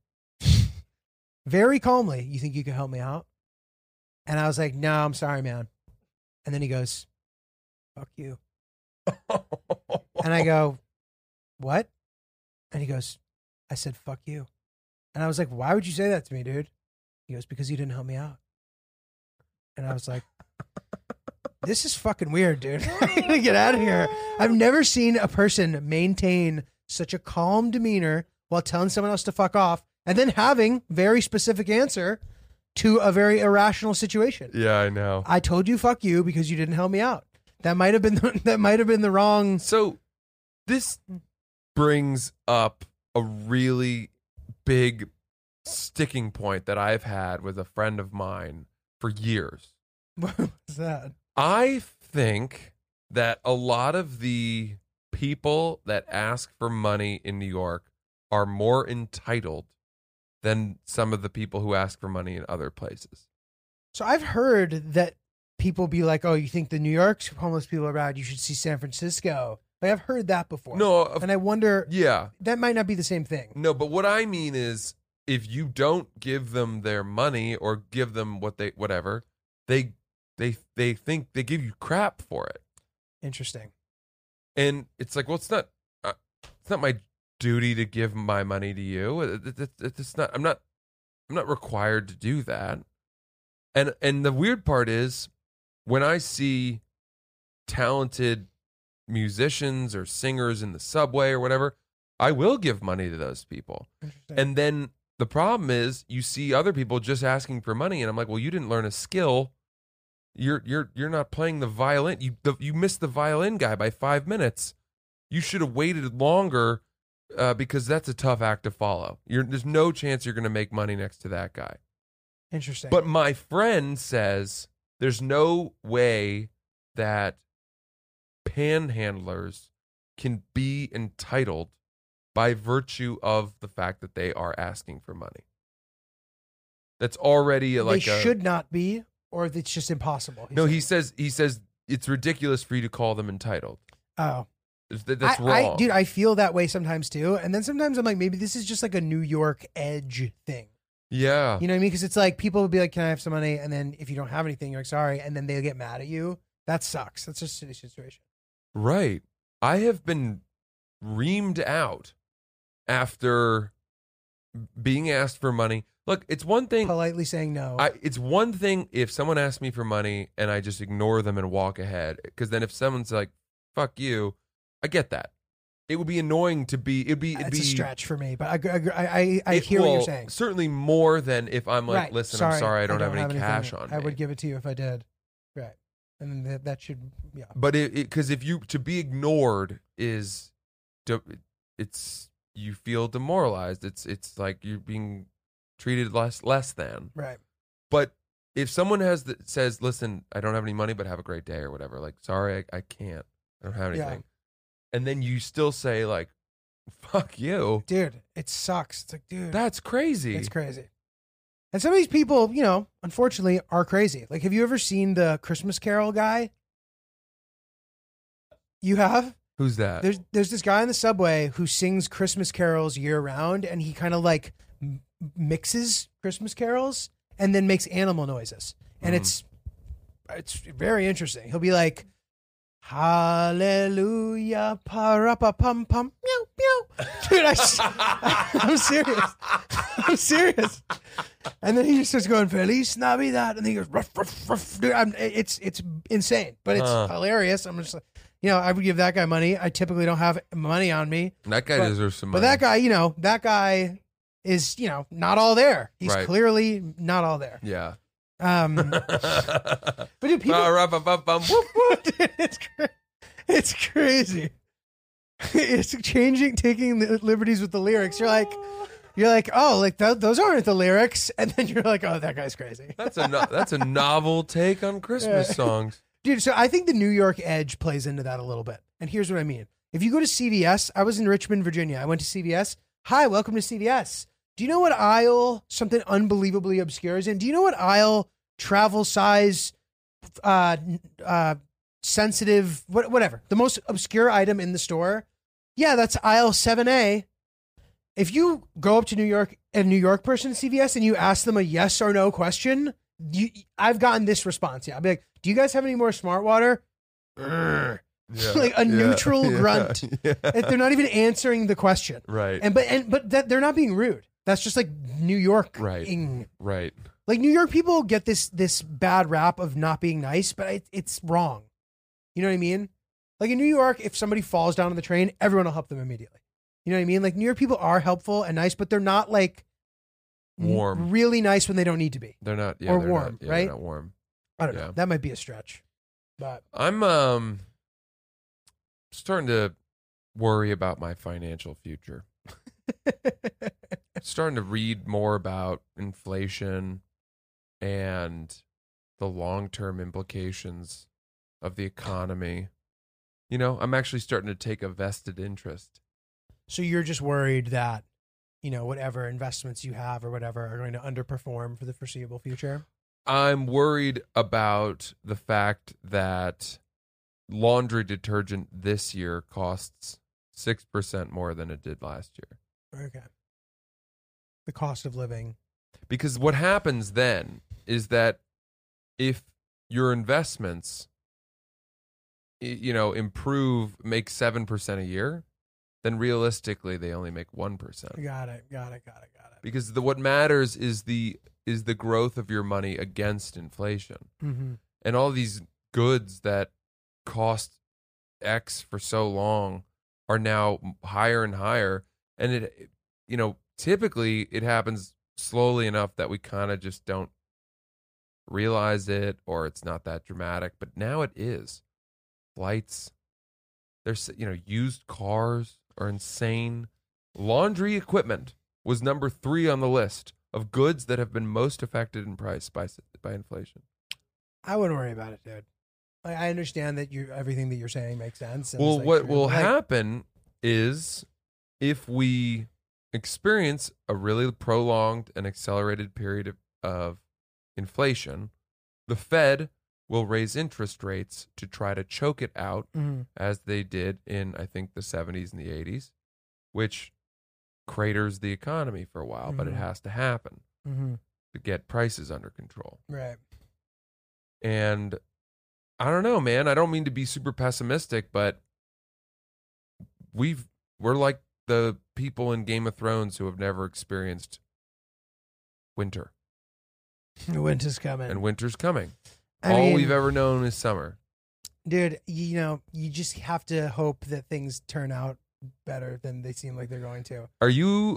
very calmly, you think you can help me out? And I was like, no, I'm sorry, man. And then he goes, fuck you. And I go, what? And he goes, I said, fuck you. And I was like, why would you say that to me, dude? He goes, because you didn't help me out. And I was like, this is fucking weird, dude. I gotta get out of here. I've never seen a person maintain such a calm demeanor while telling someone else to fuck off and then having very specific answer to a very irrational situation. Yeah, I know. I told you fuck you because you didn't help me out. That might have been the wrong. So this brings up a really big sticking point that I've had with a friend of mine for years. What was that? I think that a lot of the people that ask for money in New York are more entitled than some of the people who ask for money in other places. So I've heard that people be like, oh, you think the New York homeless people are bad? You should see San Francisco. Like, I've heard that before. No, and I wonder, yeah, that might not be the same thing. No, but what I mean is, if you don't give them their money or give them whatever, they think they give you crap for it. Interesting. And it's like, well, it's not my duty to give my money to you. It's not. I'm not required to do that. And the weird part is, when I see talented musicians or singers in the subway or whatever, I will give money to those people. And then the problem is, you see other people just asking for money, and I'm like, well, you didn't learn a skill. You're not playing the violin. You missed the violin guy by 5 minutes. You should have waited longer, because that's a tough act to follow. There's no chance you're going to make money next to that guy. Interesting. But my friend says there's no way that panhandlers can be entitled by virtue of the fact that they are asking for money. That's already like they should not be, or it's just impossible. He says it's ridiculous for you to call them entitled. Oh, that's wrong. Dude, I feel that way sometimes too. And then sometimes I'm like, maybe this is just like a New York edge thing. Yeah. You know what I mean? Because it's like, people will be like, can I have some money? And then if you don't have anything, you're like, sorry. And then they'll get mad at you. That sucks. That's just a shitty situation. Right. I have been reamed out after being asked for money. Look, it's one thing politely saying no. It's one thing if someone asks me for money and I just ignore them and walk ahead. Because then if someone's like, fuck you, I get that. It would be annoying to be. It'd be a stretch for me, but I hear what you're saying. Certainly more than if I'm like, right. Listen, I'm sorry, I don't have any cash on me. I would give it to you if I did. Right. And then that should, yeah. But because if you, to be ignored is, it's, you feel demoralized. It's like you're being treated less than. Right. But if someone says, listen, I don't have any money, but have a great day or whatever, like, sorry, I can't. I don't have anything. Yeah. And then you still say, like, fuck you. Dude, it sucks. It's like, dude. That's crazy. It's crazy. And some of these people, unfortunately, are crazy. Like, have you ever seen the Christmas Carol guy? You have? Who's that? There's this guy in the subway who sings Christmas carols year round, and he kind of like mixes Christmas carols and then makes animal noises. And it's very interesting. He'll be like, hallelujah, pa-ra-pa-pum-pum, meow, meow. Dude, I'm serious. I'm serious. And then he just starts going, Feliz Navidad. And then he goes, ruff, ruff, ruff. Dude, it's insane, but it's hilarious. I'm just like, I would give that guy money. I typically don't have money on me. That guy deserves some money. But that guy is, not all there. He's clearly not all there. Yeah. But dude, people, it's crazy. It's taking the liberties with the lyrics. You're like, You're like, oh, like those aren't the lyrics, and then you're like, oh, that guy's crazy. That's a novel take on Christmas songs, dude. So I think the New York edge plays into that a little bit, and here's what I mean. If you go to CVS, I was in Richmond, Virginia. I went to CVS. Hi, welcome to CVS. Do you know what aisle something unbelievably obscure is in? Do you know what aisle travel size, sensitive, whatever, the most obscure item in the store? Yeah, that's aisle 7A. If you go up to New York, a New York person at CVS, and you ask them a yes or no question, I've gotten this response. Yeah, I'll be like, do you guys have any more Smart Water? Like a neutral grunt. They're not even answering the question. Right. But they're not being rude. That's just like New York. Right. Like New York people get this bad rap of not being nice, but it's wrong. You know what I mean? Like in New York, if somebody falls down on the train, everyone will help them immediately. You know what I mean? Like New York people are helpful and nice, but they're not like warm, really nice when they don't need to be. They're not, or warm, right? They're not warm. I don't know. That might be a stretch, but I'm starting to worry about my financial future. Starting to read more about inflation and the long-term implications of the economy. You know, I'm actually starting to take a vested interest. So you're just worried that, you know, whatever investments you have or whatever are going to underperform for the foreseeable future? I'm worried about the fact that laundry detergent this year costs 6% more than it did last year. Okay. The cost of living. Because what happens then is that if your investments, you know, make 7% a year, then realistically they only make 1%. Got it. Because what matters is the growth of your money against inflation. Mm-hmm. And all these goods that cost X for so long are now higher and higher. And it, you know, typically it happens slowly enough that we kind of just don't realize it, or it's not that dramatic. But now it is. Flights, there's, you know, used cars are insane. Laundry equipment was number 3 on the list of goods that have been most affected in price by inflation. I wouldn't worry about it, dude. I understand that everything that you're saying makes sense. Well, what will happen is if we experience a really prolonged and accelerated period of inflation, the Fed will raise interest rates to try to choke it out, as they did in, I think, the 70s and the 80s, which craters the economy for a while, but it has to happen to get prices under control. Right. And I don't know, man. I don't mean to be super pessimistic, but we're like the people in Game of Thrones who have never experienced winter. Winter's coming. And winter's coming. All we've ever known is summer. Dude, you know, you just have to hope that things turn out better than they seem like they're going to. Are these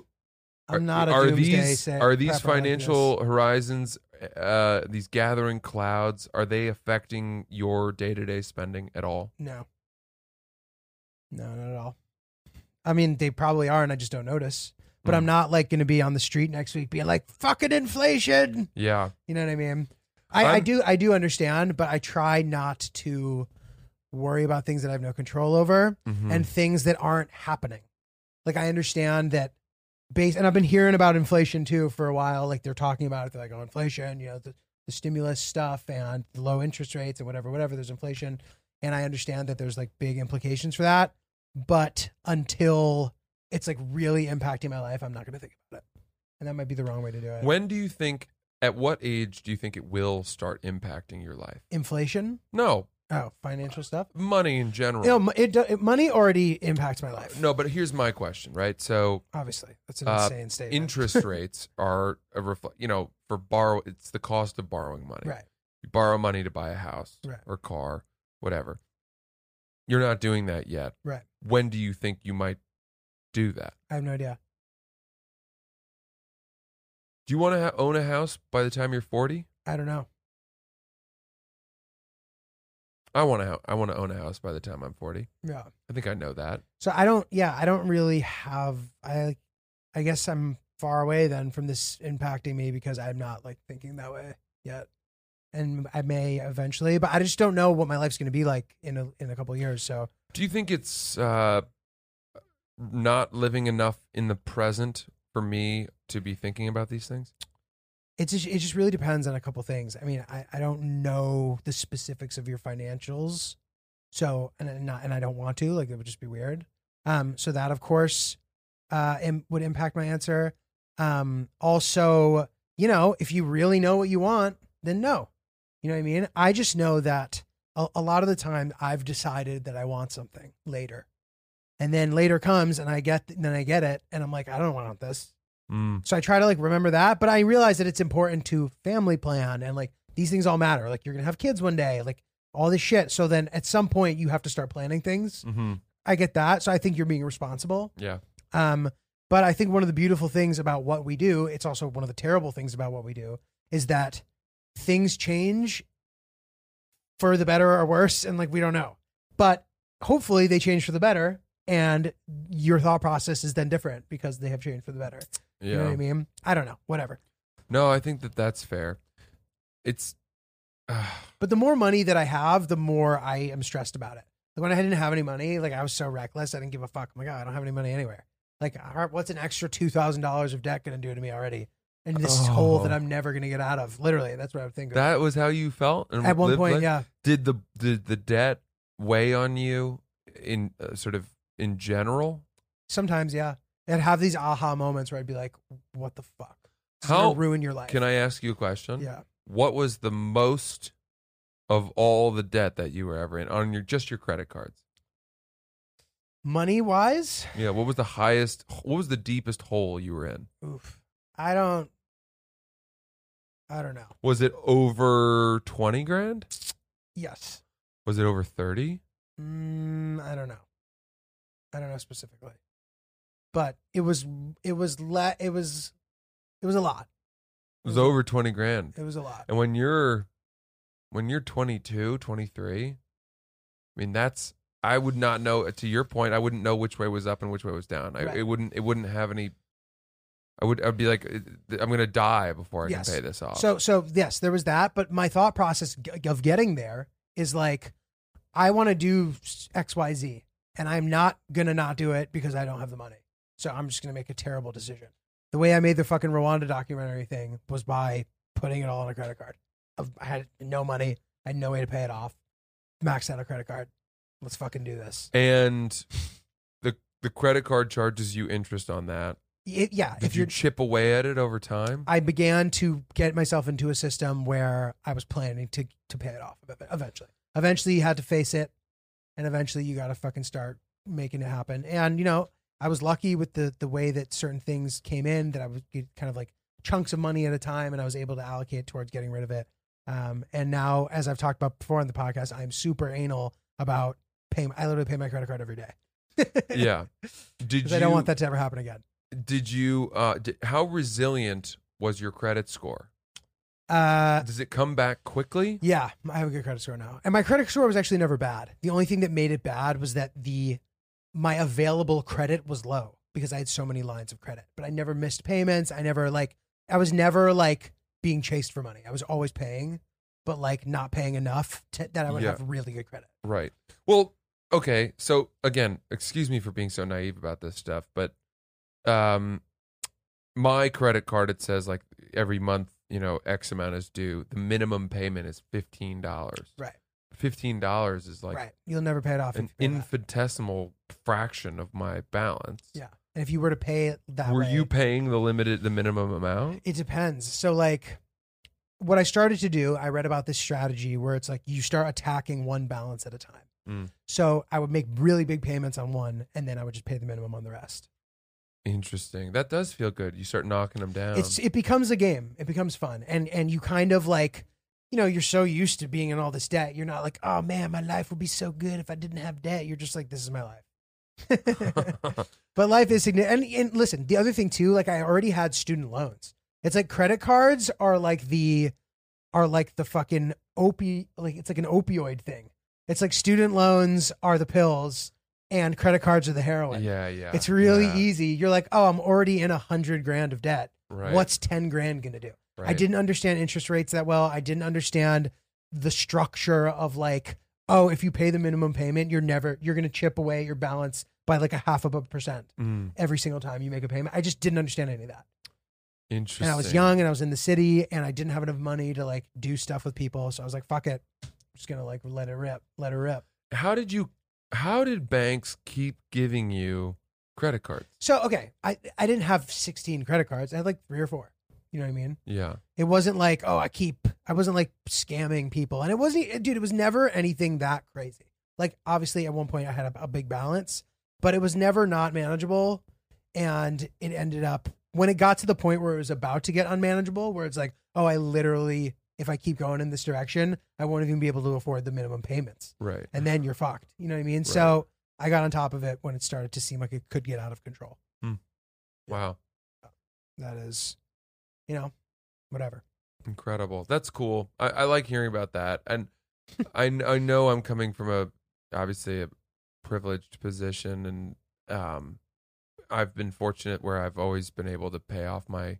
prepper financial horizons, these gathering clouds, are they affecting your day-to-day spending at all? No, not at all. I mean, they probably are, and I just don't notice. But I'm not like going to be on the street next week being like, fucking inflation. Yeah. You know what I mean? I do understand, but I try not to worry about things that I have no control over and things that aren't happening. Like, I understand that and I've been hearing about inflation too for a while. Like, they're talking about it. They're like, oh, inflation, you know, the stimulus stuff and the low interest rates and whatever, there's inflation. And I understand that there's like big implications for that. But until it's like really impacting my life, I'm not going to think about it. And that might be the wrong way to do it. At what age do you think it will start impacting your life? Inflation? No. Oh, financial stuff? Money in general. You know, money already impacts my life. No, but here's my question, right? So obviously, that's an insane statement. Interest rates are it's the cost of borrowing money. Right. You borrow money to buy a house or car, whatever. You're not doing that yet. Right. When do you think you might do that? I have no idea. Do you want to own a house by the time you're 40? I don't know. I want to own a house by the time I'm 40. Yeah. I think I know that. So I don't really have, I guess I'm far away then from this impacting me because I'm not like thinking that way yet. And I may eventually, but I just don't know what my life's going to be like in a couple of years. So do you think it's not living enough in the present for me to be thinking about these things? It just really depends on a couple things. I mean, I don't know the specifics of your financials. So, and I don't want to, like, it would just be weird. So that, of course, would impact my answer. Also, you know, if you really know what you want, then no. You know what I mean? I just know that a lot of the time I've decided that I want something later. And then later comes and I get it. And I'm like, I don't want this. So I try to like remember that. But I realize that it's important to family plan and like these things all matter. Like you're going to have kids one day, like all this shit. So then at some point you have to start planning things. Mm-hmm. I get that. So I think you're being responsible. Yeah. But I think one of the beautiful things about what we do, it's also one of the terrible things about what we do, is that things change for the better or worse. And like, we don't know, but hopefully they change for the better. And your thought process is then different because they have changed for the better. Yeah. You know what I mean? I don't know. Whatever. No, I think that's fair. It's, but the more money that I have, the more I am stressed about it. Like when I didn't have any money, like I was so reckless. I didn't give a fuck. Oh my God, I don't have any money anywhere. Like what's an extra $2,000 of debt going to do to me already? And this hole that I'm never going to get out of. Literally, that's what I would think of. That was how you felt? And at one point, yeah. Did the debt weigh on you in sort of in general? Sometimes, yeah. I'd have these aha moments where I'd be like, what the fuck? It's how gonna ruin your life. Can I ask you a question? Yeah. What was the most of all the debt that you were ever in on just your credit cards? Money wise? Yeah. What was the deepest hole you were in? Oof. I don't know. Was it over 20 grand? Yes. Was it over 30? I don't know. I don't know specifically, but it was a lot. It was over 20 grand. It was a lot. And when you're 22, 23, I mean, I would not know, to your point, I wouldn't know which way was up and which way was down. Right. It wouldn't have any, I'd be like, I'm going to die before I can pay this off. So yes, there was that. But my thought process of getting there is like, I want to do X, Y, Z. And I'm not going to not do it because I don't have the money. So I'm just going to make a terrible decision. The way I made the fucking Rwanda documentary thing was by putting it all on a credit card. I had no money. I had no way to pay it off. Maxed out a credit card. Let's fucking do this. And the credit card charges you interest on that. Yeah. Did you chip away at it over time? I began to get myself into a system where I was planning to pay it off eventually. Eventually you had to face it. And eventually you got to fucking start making it happen. And, you know, I was lucky with the way that certain things came in that I would get kind of like chunks of money at a time and I was able to allocate towards getting rid of it. And now, as I've talked about before on the podcast, I'm super anal about paying. I literally pay my credit card every day. Yeah. I don't want that to ever happen again. Did you, how resilient was your credit score? Does it come back quickly? Yeah, I have a good credit score now. And my credit score was actually never bad. The only thing that made it bad was that my available credit was low because I had so many lines of credit. But I never missed payments. I was never like being chased for money. I was always paying, but like not paying enough that I would have really good credit. Right. Well, okay. So again, excuse me for being so naive about this stuff, but my credit card, it says like every month, you know, X amount is due. The minimum payment is $15. Right. $15 is like right. You'll never pay it off. An infinitesimal fraction of my balance. Yeah. And if you were to pay it that were way, you paying the minimum amount? It depends. So like what I started to do, I read about this strategy where it's like you start attacking one balance at a time. So I would make really big payments on one and then I would just pay the minimum on the rest. Interesting. That does feel good. You start knocking them down. It becomes a game. It becomes fun. And you kind of like, you know, you're so used to being in all this debt. You're not like, oh man, my life would be so good if I didn't have debt. You're just like, this is my life. But life is significant. And listen, the other thing too, like I already had student loans. It's like credit cards are like the fucking it's like an opioid thing. It's like student loans are the pills and credit cards are the heroin. Yeah. It's really easy. You're like, oh, I'm already in $100,000 of debt. Right. What's $10,000 going to do? Right. I didn't understand interest rates that well. I didn't understand the structure of like, oh, if you pay the minimum payment, you're going to chip away your balance by like 0.5% every single time you make a payment. I just didn't understand any of that. Interesting. And I was young and I was in the city and I didn't have enough money to like do stuff with people. So I was like, fuck it. I'm just going to like let it rip. How did banks keep giving you credit cards? So, okay. I didn't have 16 credit cards. I had like 3 or 4. You know what I mean? Yeah. It wasn't like, I wasn't like scamming people. And it was never anything that crazy. Like obviously at one point I had a big balance, but it was never not manageable. And it ended up, when it got to the point where it was about to get unmanageable, where it's like, I literally, if I keep going in this direction, I won't even be able to afford the minimum payments. Right. And then you're fucked. You know what I mean? Right. So I got on top of it when it started to seem like it could get out of control. Wow. That is, whatever. Incredible. That's cool. I like hearing about that. And I know I'm coming from obviously a privileged position, and I've been fortunate where I've always been able to pay off my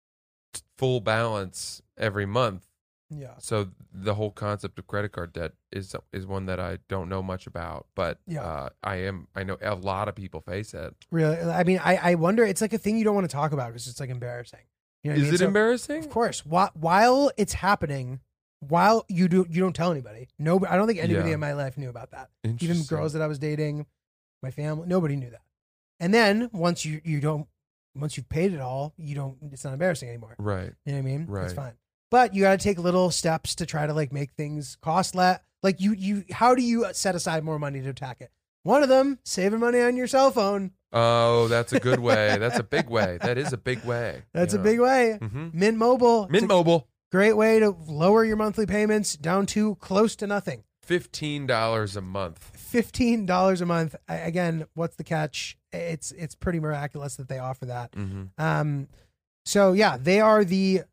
full balance every month. Yeah. So the whole concept of credit card debt is one that I don't know much about, but I know a lot of people face it. Really? I mean, I wonder, it's like a thing you don't want to talk about because it's like embarrassing. You know what I mean? Is it embarrassing? Of course. While it's happening, while you don't tell anybody. I don't think anybody in my life knew about that. Even girls that I was dating, my family, nobody knew that. And then once you've paid it all, it's not embarrassing anymore. Right. You know what I mean? Right. It's fine. But you got to take little steps to try to like make things cost less. Like how do you set aside more money to attack it? One of them, saving money on your cell phone. Oh, that's a good way. That's a big way. That is a big way. That's a big way. Mm-hmm. Mint Mobile. Mint Mobile. Great way to lower your monthly payments down to close to nothing. $15 a month. $15 a month. Again, what's the catch? It's pretty miraculous that they offer that. Mm-hmm. So yeah, they are the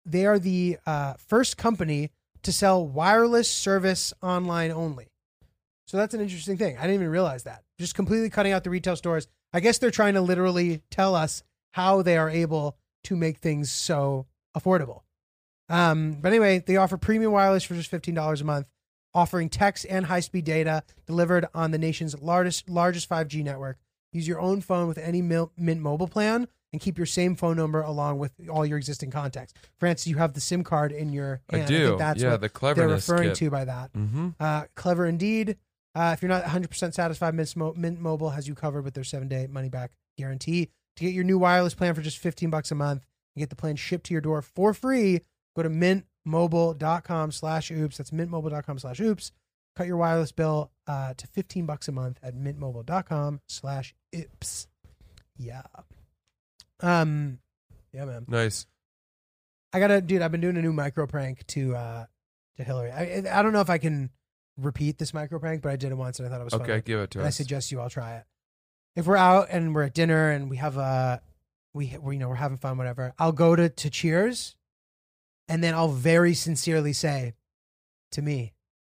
first company to sell wireless service online only. So that's an interesting thing. I didn't even realize that. Just completely cutting out the retail stores. I guess they're trying to literally tell us how they are able to make things so affordable. But anyway, they offer premium wireless for just $15 a month, offering text and high-speed data delivered on the nation's largest 5G network. Use your own phone with any Mint Mobile plan and keep your same phone number along with all your existing contacts. Francis, you have the SIM card in your hand. I do. I think that's what the cleverness they're referring kit. to by that. Mm-hmm. Clever indeed. If you're not 100% satisfied, Mint Mobile has you covered with their 7-day money-back guarantee. To get your new wireless plan for just $15 a month and get the plan shipped to your door for free, go to mintmobile.com/oops. That's mintmobile.com/oops. Cut your wireless bill to $15 a month at mintmobile.com/oops. Yeah. Yeah, man. Nice. I've been doing a new micro prank to Hillary. I don't know if I can repeat this micro prank, but I did it once and I thought it was funny. Okay, give it to us. I suggest you all try it. If we're out and we're at dinner and we have we're having fun, whatever, I'll go to Cheers and then I'll very sincerely say, to me.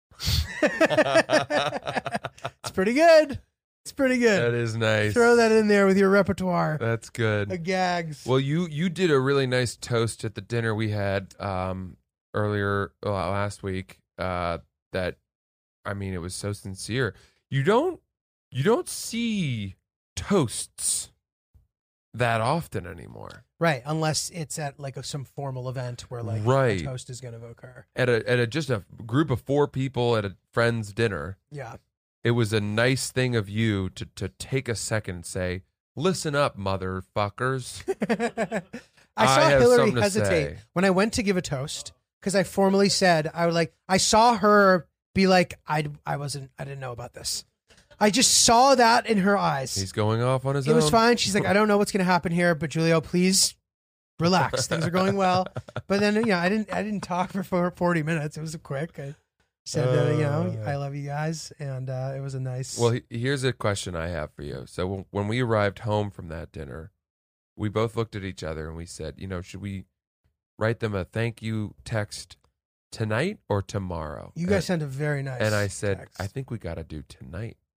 It's pretty good. It's pretty good. That is nice. Throw that in there with your repertoire. That's good. The gags. Well, you did a really nice toast at the dinner we had earlier last week. That, I mean, it was so sincere. You don't see toasts that often anymore, right? Unless it's at like some formal event where like right. a toast is going to occur. At just a group of 4 people at a friend's dinner. Yeah. It was a nice thing of you to take a second and say, listen up, motherfuckers. I saw Hillary hesitate when I went to give a toast because I formally said, I saw her be like, I didn't know about this. I just saw that in her eyes. He's going off on his own. It was fine. She's like, I don't know what's going to happen here, but Julio, please relax. Things are going well. But then, I didn't talk for 40 minutes. It was quick. I said that, I love you guys. And it was a nice. Well, here's a question I have for you. So when we arrived home from that dinner, we both looked at each other and we said, should we write them a thank you text tonight or tomorrow? You guys sent a very nice And I said, text. I think we got to do tonight.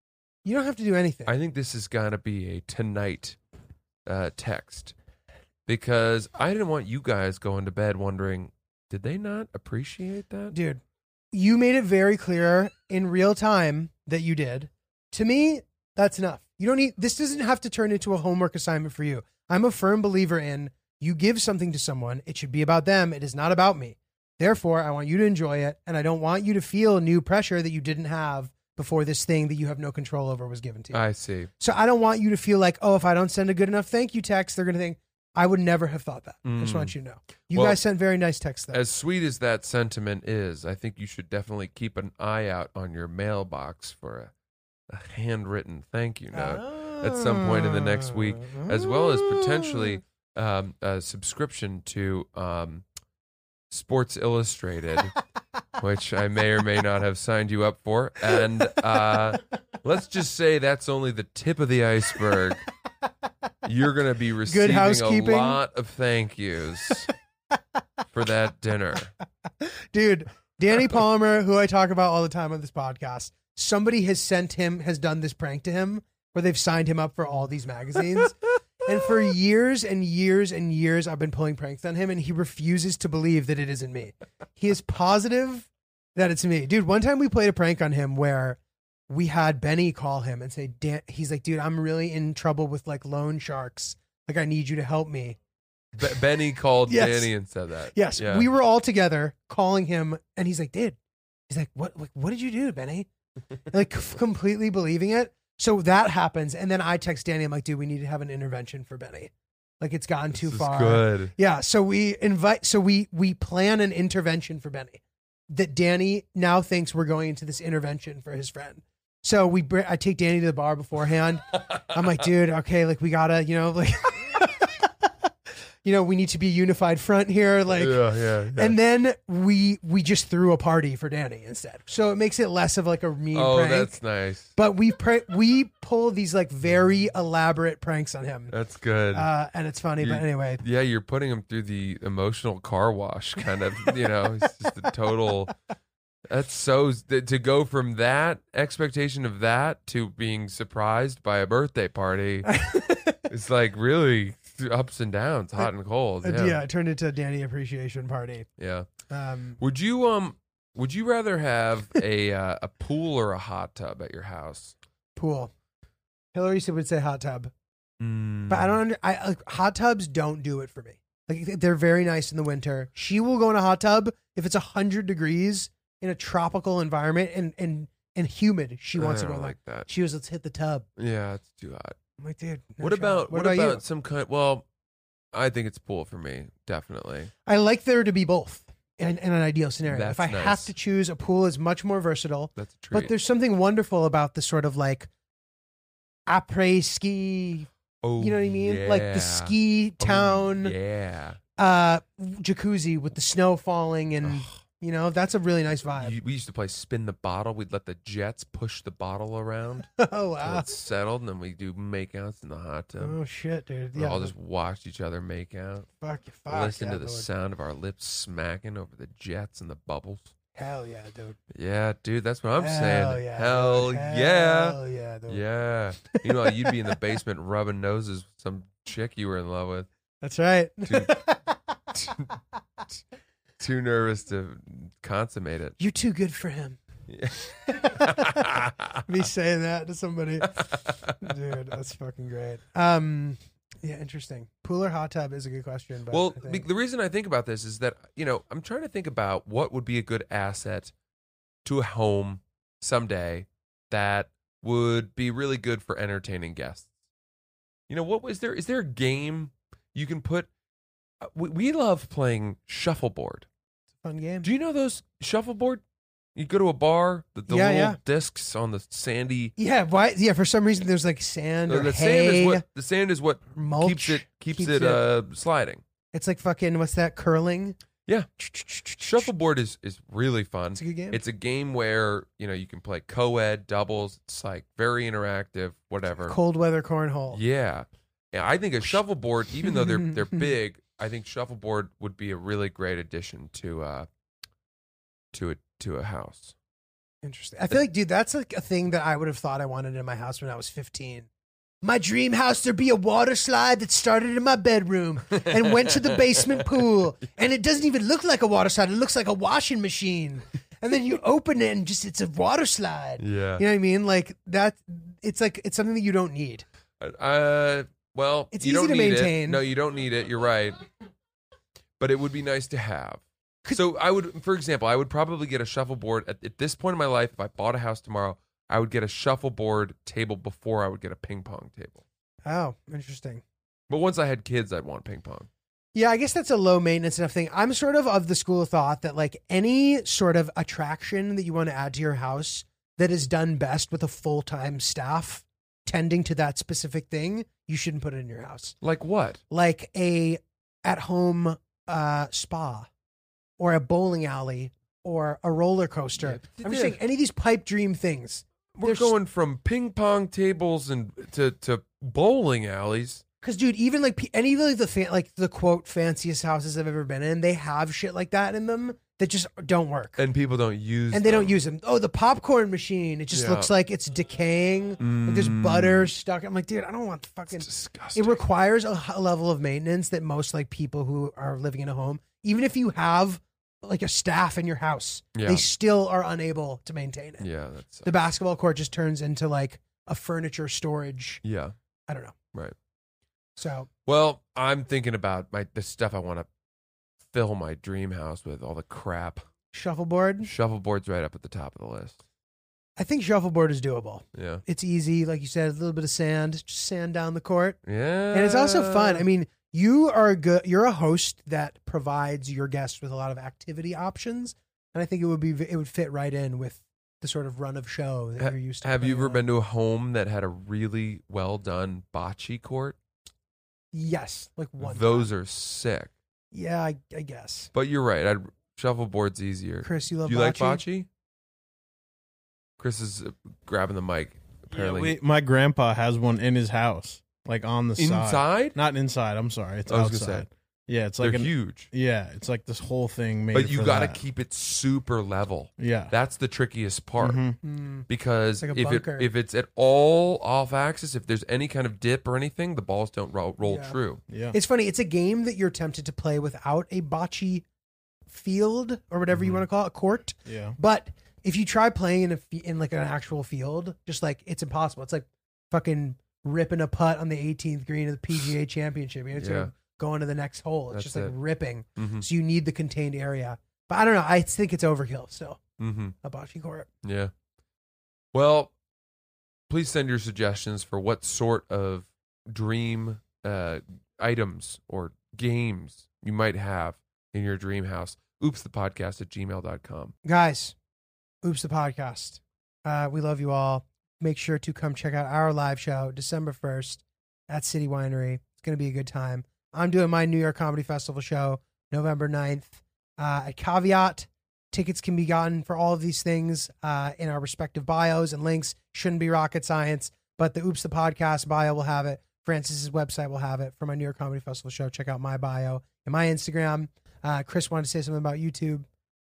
You don't have to do anything. I think this is gonna be a tonight text, because I didn't want you guys going to bed wondering, did they not appreciate that? Dude, you made it very clear in real time that you did. To me, that's enough. You don't need, this doesn't have to turn into a homework assignment for you. I'm a firm believer in, you give something to someone, it should be about them. It is not about me. Therefore, I want you to enjoy it, and I don't want you to feel new pressure that you didn't have before this thing that you have no control over was given to you. I see. So I don't want you to feel like, oh, if I don't send a good enough thank you text, they're going to think, I would never have thought that. I just want you to know. You guys sent very nice texts, though. As sweet as that sentiment is, I think you should definitely keep an eye out on your mailbox for a handwritten thank you note at some point in the next week, as well as potentially a subscription to Sports Illustrated, which I may or may not have signed you up for. And let's just say that's only the tip of the iceberg. You're going to be receiving a lot of thank yous for that dinner. Dude, Danny Palmer, who I talk about all the time on this podcast, somebody has done this prank to him where they've signed him up for all these magazines. And for years and years and years, I've been pulling pranks on him, and he refuses to believe that it isn't me. He is positive that it's me. Dude, one time we played a prank on him where we had Benny call him and say, he's like, dude, I'm really in trouble with like loan sharks. Like, I need you to help me. Benny called Danny and said that. Yes. Yeah. We were all together calling him, and he's like, dude, he's like, what did you do, Benny? Like, completely believing it. So that happens, and then I text Danny. I'm like, dude, we need to have an intervention for Benny. Like, it's gotten too far. Good. Yeah. So we plan an intervention for Benny that Danny now thinks we're going into this intervention for his friend. So I take Danny to the bar beforehand. I'm like, dude, okay, like we gotta, like, we need to be a unified front here. Like, yeah. And then we just threw a party for Danny instead. So it makes it less of like a mean prank. Oh, that's nice. But we pull these like very elaborate pranks on him. That's good. And it's funny, but anyway. Yeah, you're putting him through the emotional car wash kind of, it's just a total. That's so, to go from that expectation of that to being surprised by a birthday party. It's like really ups and downs, hot and cold. Yeah, it turned into a Danny appreciation party. Yeah. Would you rather have a pool or a hot tub at your house? Pool. Hillary would say hot tub. But I don't hot tubs don't do it for me. Like, they're very nice in the winter. She will go in a hot tub if it's 100 degrees in a tropical environment and humid. She wants to go like that. She goes, let's hit the tub. Yeah, it's too hot. I'm like, dude. What about some kind? Well, I think it's pool for me, definitely. I like there to be both in an ideal scenario. If I have to choose, a pool is much more versatile. That's a treat. But there's something wonderful about the sort of like après ski. Oh, you know what I mean? Yeah. Like the ski town. Jacuzzi with the snow falling and. That's a really nice vibe. We used to play spin the bottle. We'd let the jets push the bottle around. Oh, wow. Until it's settled, and then we do makeouts in the hot tub. Oh, shit, dude. We all just watched each other make out. Fuck. Listen to the sound of our lips smacking over the jets and the bubbles. Hell yeah, dude. Yeah, dude, that's what I'm saying. Yeah, Hell yeah. Hell yeah, dude. Yeah. Meanwhile, you'd be in the basement rubbing noses with some chick you were in love with. That's right. Too nervous to consummate it. You're too good for him. Yeah. Me saying that to somebody. Dude, that's fucking great. Yeah, interesting. Pool or hot tub is a good question. But well, the reason I think about this is that, I'm trying to think about what would be a good asset to a home someday that would be really good for entertaining guests. Is there a game you can put? We love playing shuffleboard. It's a fun game. Do you know those shuffleboard? You go to a bar, the little discs on the sandy. Yeah, why? Yeah, for some reason there's like sand or the hay. Sand is what mulch keeps it sliding. It's like fucking what's that? Curling. Yeah, shuffleboard is really fun. It's a good game. It's a game where you can play co-ed doubles. It's like very interactive. Whatever. Cold weather cornhole. Yeah. I think a shuffleboard, even though they're big, I think shuffleboard would be a really great addition to a house. Interesting. I feel like, dude, that's like a thing that I would have thought I wanted in my house when I was 15. My dream house, there'd be a water slide that started in my bedroom and went to the basement pool. And it doesn't even look like a water slide. It looks like a washing machine. And then you open it and it's a water slide. Yeah. You know what I mean? Like that, it's something that you don't need. Well, it's you easy don't to need maintain. It. No, you don't need it. You're right. But it would be nice to have. So I would, for example, I would probably get a shuffleboard at this point in my life. If I bought a house tomorrow, I would get a shuffleboard table before I would get a ping pong table. Oh, interesting. But once I had kids, I'd want ping pong. Yeah, I guess that's a low maintenance enough thing. I'm sort of the school of thought that like any sort of attraction that you want to add to your house that is done best with a full-time staff tending to that specific thing, you shouldn't put it in your house. Like what? Like a at-home spa or a bowling alley or a roller coaster. I'm just saying any of these pipe dream things. We're going from ping pong tables and to bowling alleys. Because, dude, even like any of the quote fanciest houses I've ever been in, they have shit like that in them that just don't work. And people don't use them. And they don't use them. Oh, the popcorn machine. It just looks like it's decaying. Like there's butter stuck. I'm like, dude, I don't want the fucking... It's disgusting. It requires a level of maintenance that most like people who are living in a home, even if you have like a staff in your house, they still are unable to maintain it. Yeah, that's... The basketball court just turns into like a furniture storage. Yeah. I don't know. Right. So... Well, I'm thinking about the stuff I want to fill my dream house with, all the crap. Shuffleboard? Shuffleboard's right up at the top of the list. I think shuffleboard is doable. Yeah. It's easy. Like you said, a little bit of sand, just sand down the court. Yeah. And it's also fun. I mean, you're a host that provides your guests with a lot of activity options. And I think it would fit right in with the sort of run of show that you're used to. Have you ever been to a home that had a really well done bocce court? Yes. Like one. Those are sick. Yeah, I guess. But you're right. Shuffleboard's easier. Chris, you love Do you bocce? like bocce? Chris is grabbing the mic, apparently. Yeah, my grandpa has one in his house, like on the side. Inside? Not inside, I'm sorry. It's I was outside. gonna say. Yeah, it's like they're huge. Yeah, it's like this whole thing made But you got to keep it super level. Yeah. That's the trickiest part. Because It's like a bunker. if it's at all off axis, if there's any kind of dip or anything, the balls don't roll true. Yeah. It's funny. It's a game that you're tempted to play without a bocce field or whatever you want to call it, a court. Yeah. But if you try playing in like an actual field, just like it's impossible. It's like fucking ripping a putt on the 18th green of the PGA Championship. You know, it's like going to the next hole. It's just like ripping. So you need the contained area. But I don't know. I think it's overkill still. A bocce court. Yeah. Well, please send your suggestions for what sort of dream items or games you might have in your dream house. oopsthepodcast@gmail.com. Guys, Oops the Podcast. We love you all. Make sure to come check out our live show December 1st at City Winery. It's going to be a good time. I'm doing my New York Comedy Festival show November 9th at Caveat. Tickets can be gotten for all of these things in our respective bios and links. Shouldn't be rocket science, but the Oops the Podcast bio will have it. Francis's website will have it for my New York Comedy Festival show. Check out my bio and my Instagram. Chris wanted to say something about YouTube.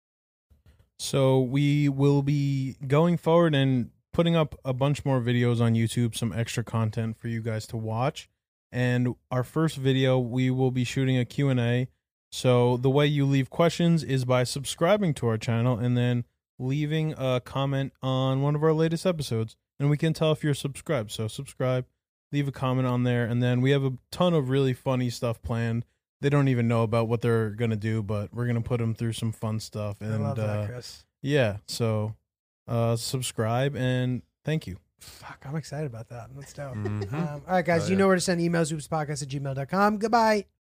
So we will be going forward and putting up a bunch more videos on YouTube, some extra content for you guys to watch. And our first video, we will be shooting a Q&A. So the way you leave questions is by subscribing to our channel and then leaving a comment on one of our latest episodes. And we can tell if you're subscribed. So subscribe, leave a comment on there. And then we have a ton of really funny stuff planned. They don't even know about what they're going to do, but we're going to put them through some fun stuff. And, I love that, Chris. Yeah, so subscribe and thank you. Fuck, I'm excited about that. Let's do it. All right, guys, you know where to send emails, oopspodcast@gmail.com. Goodbye.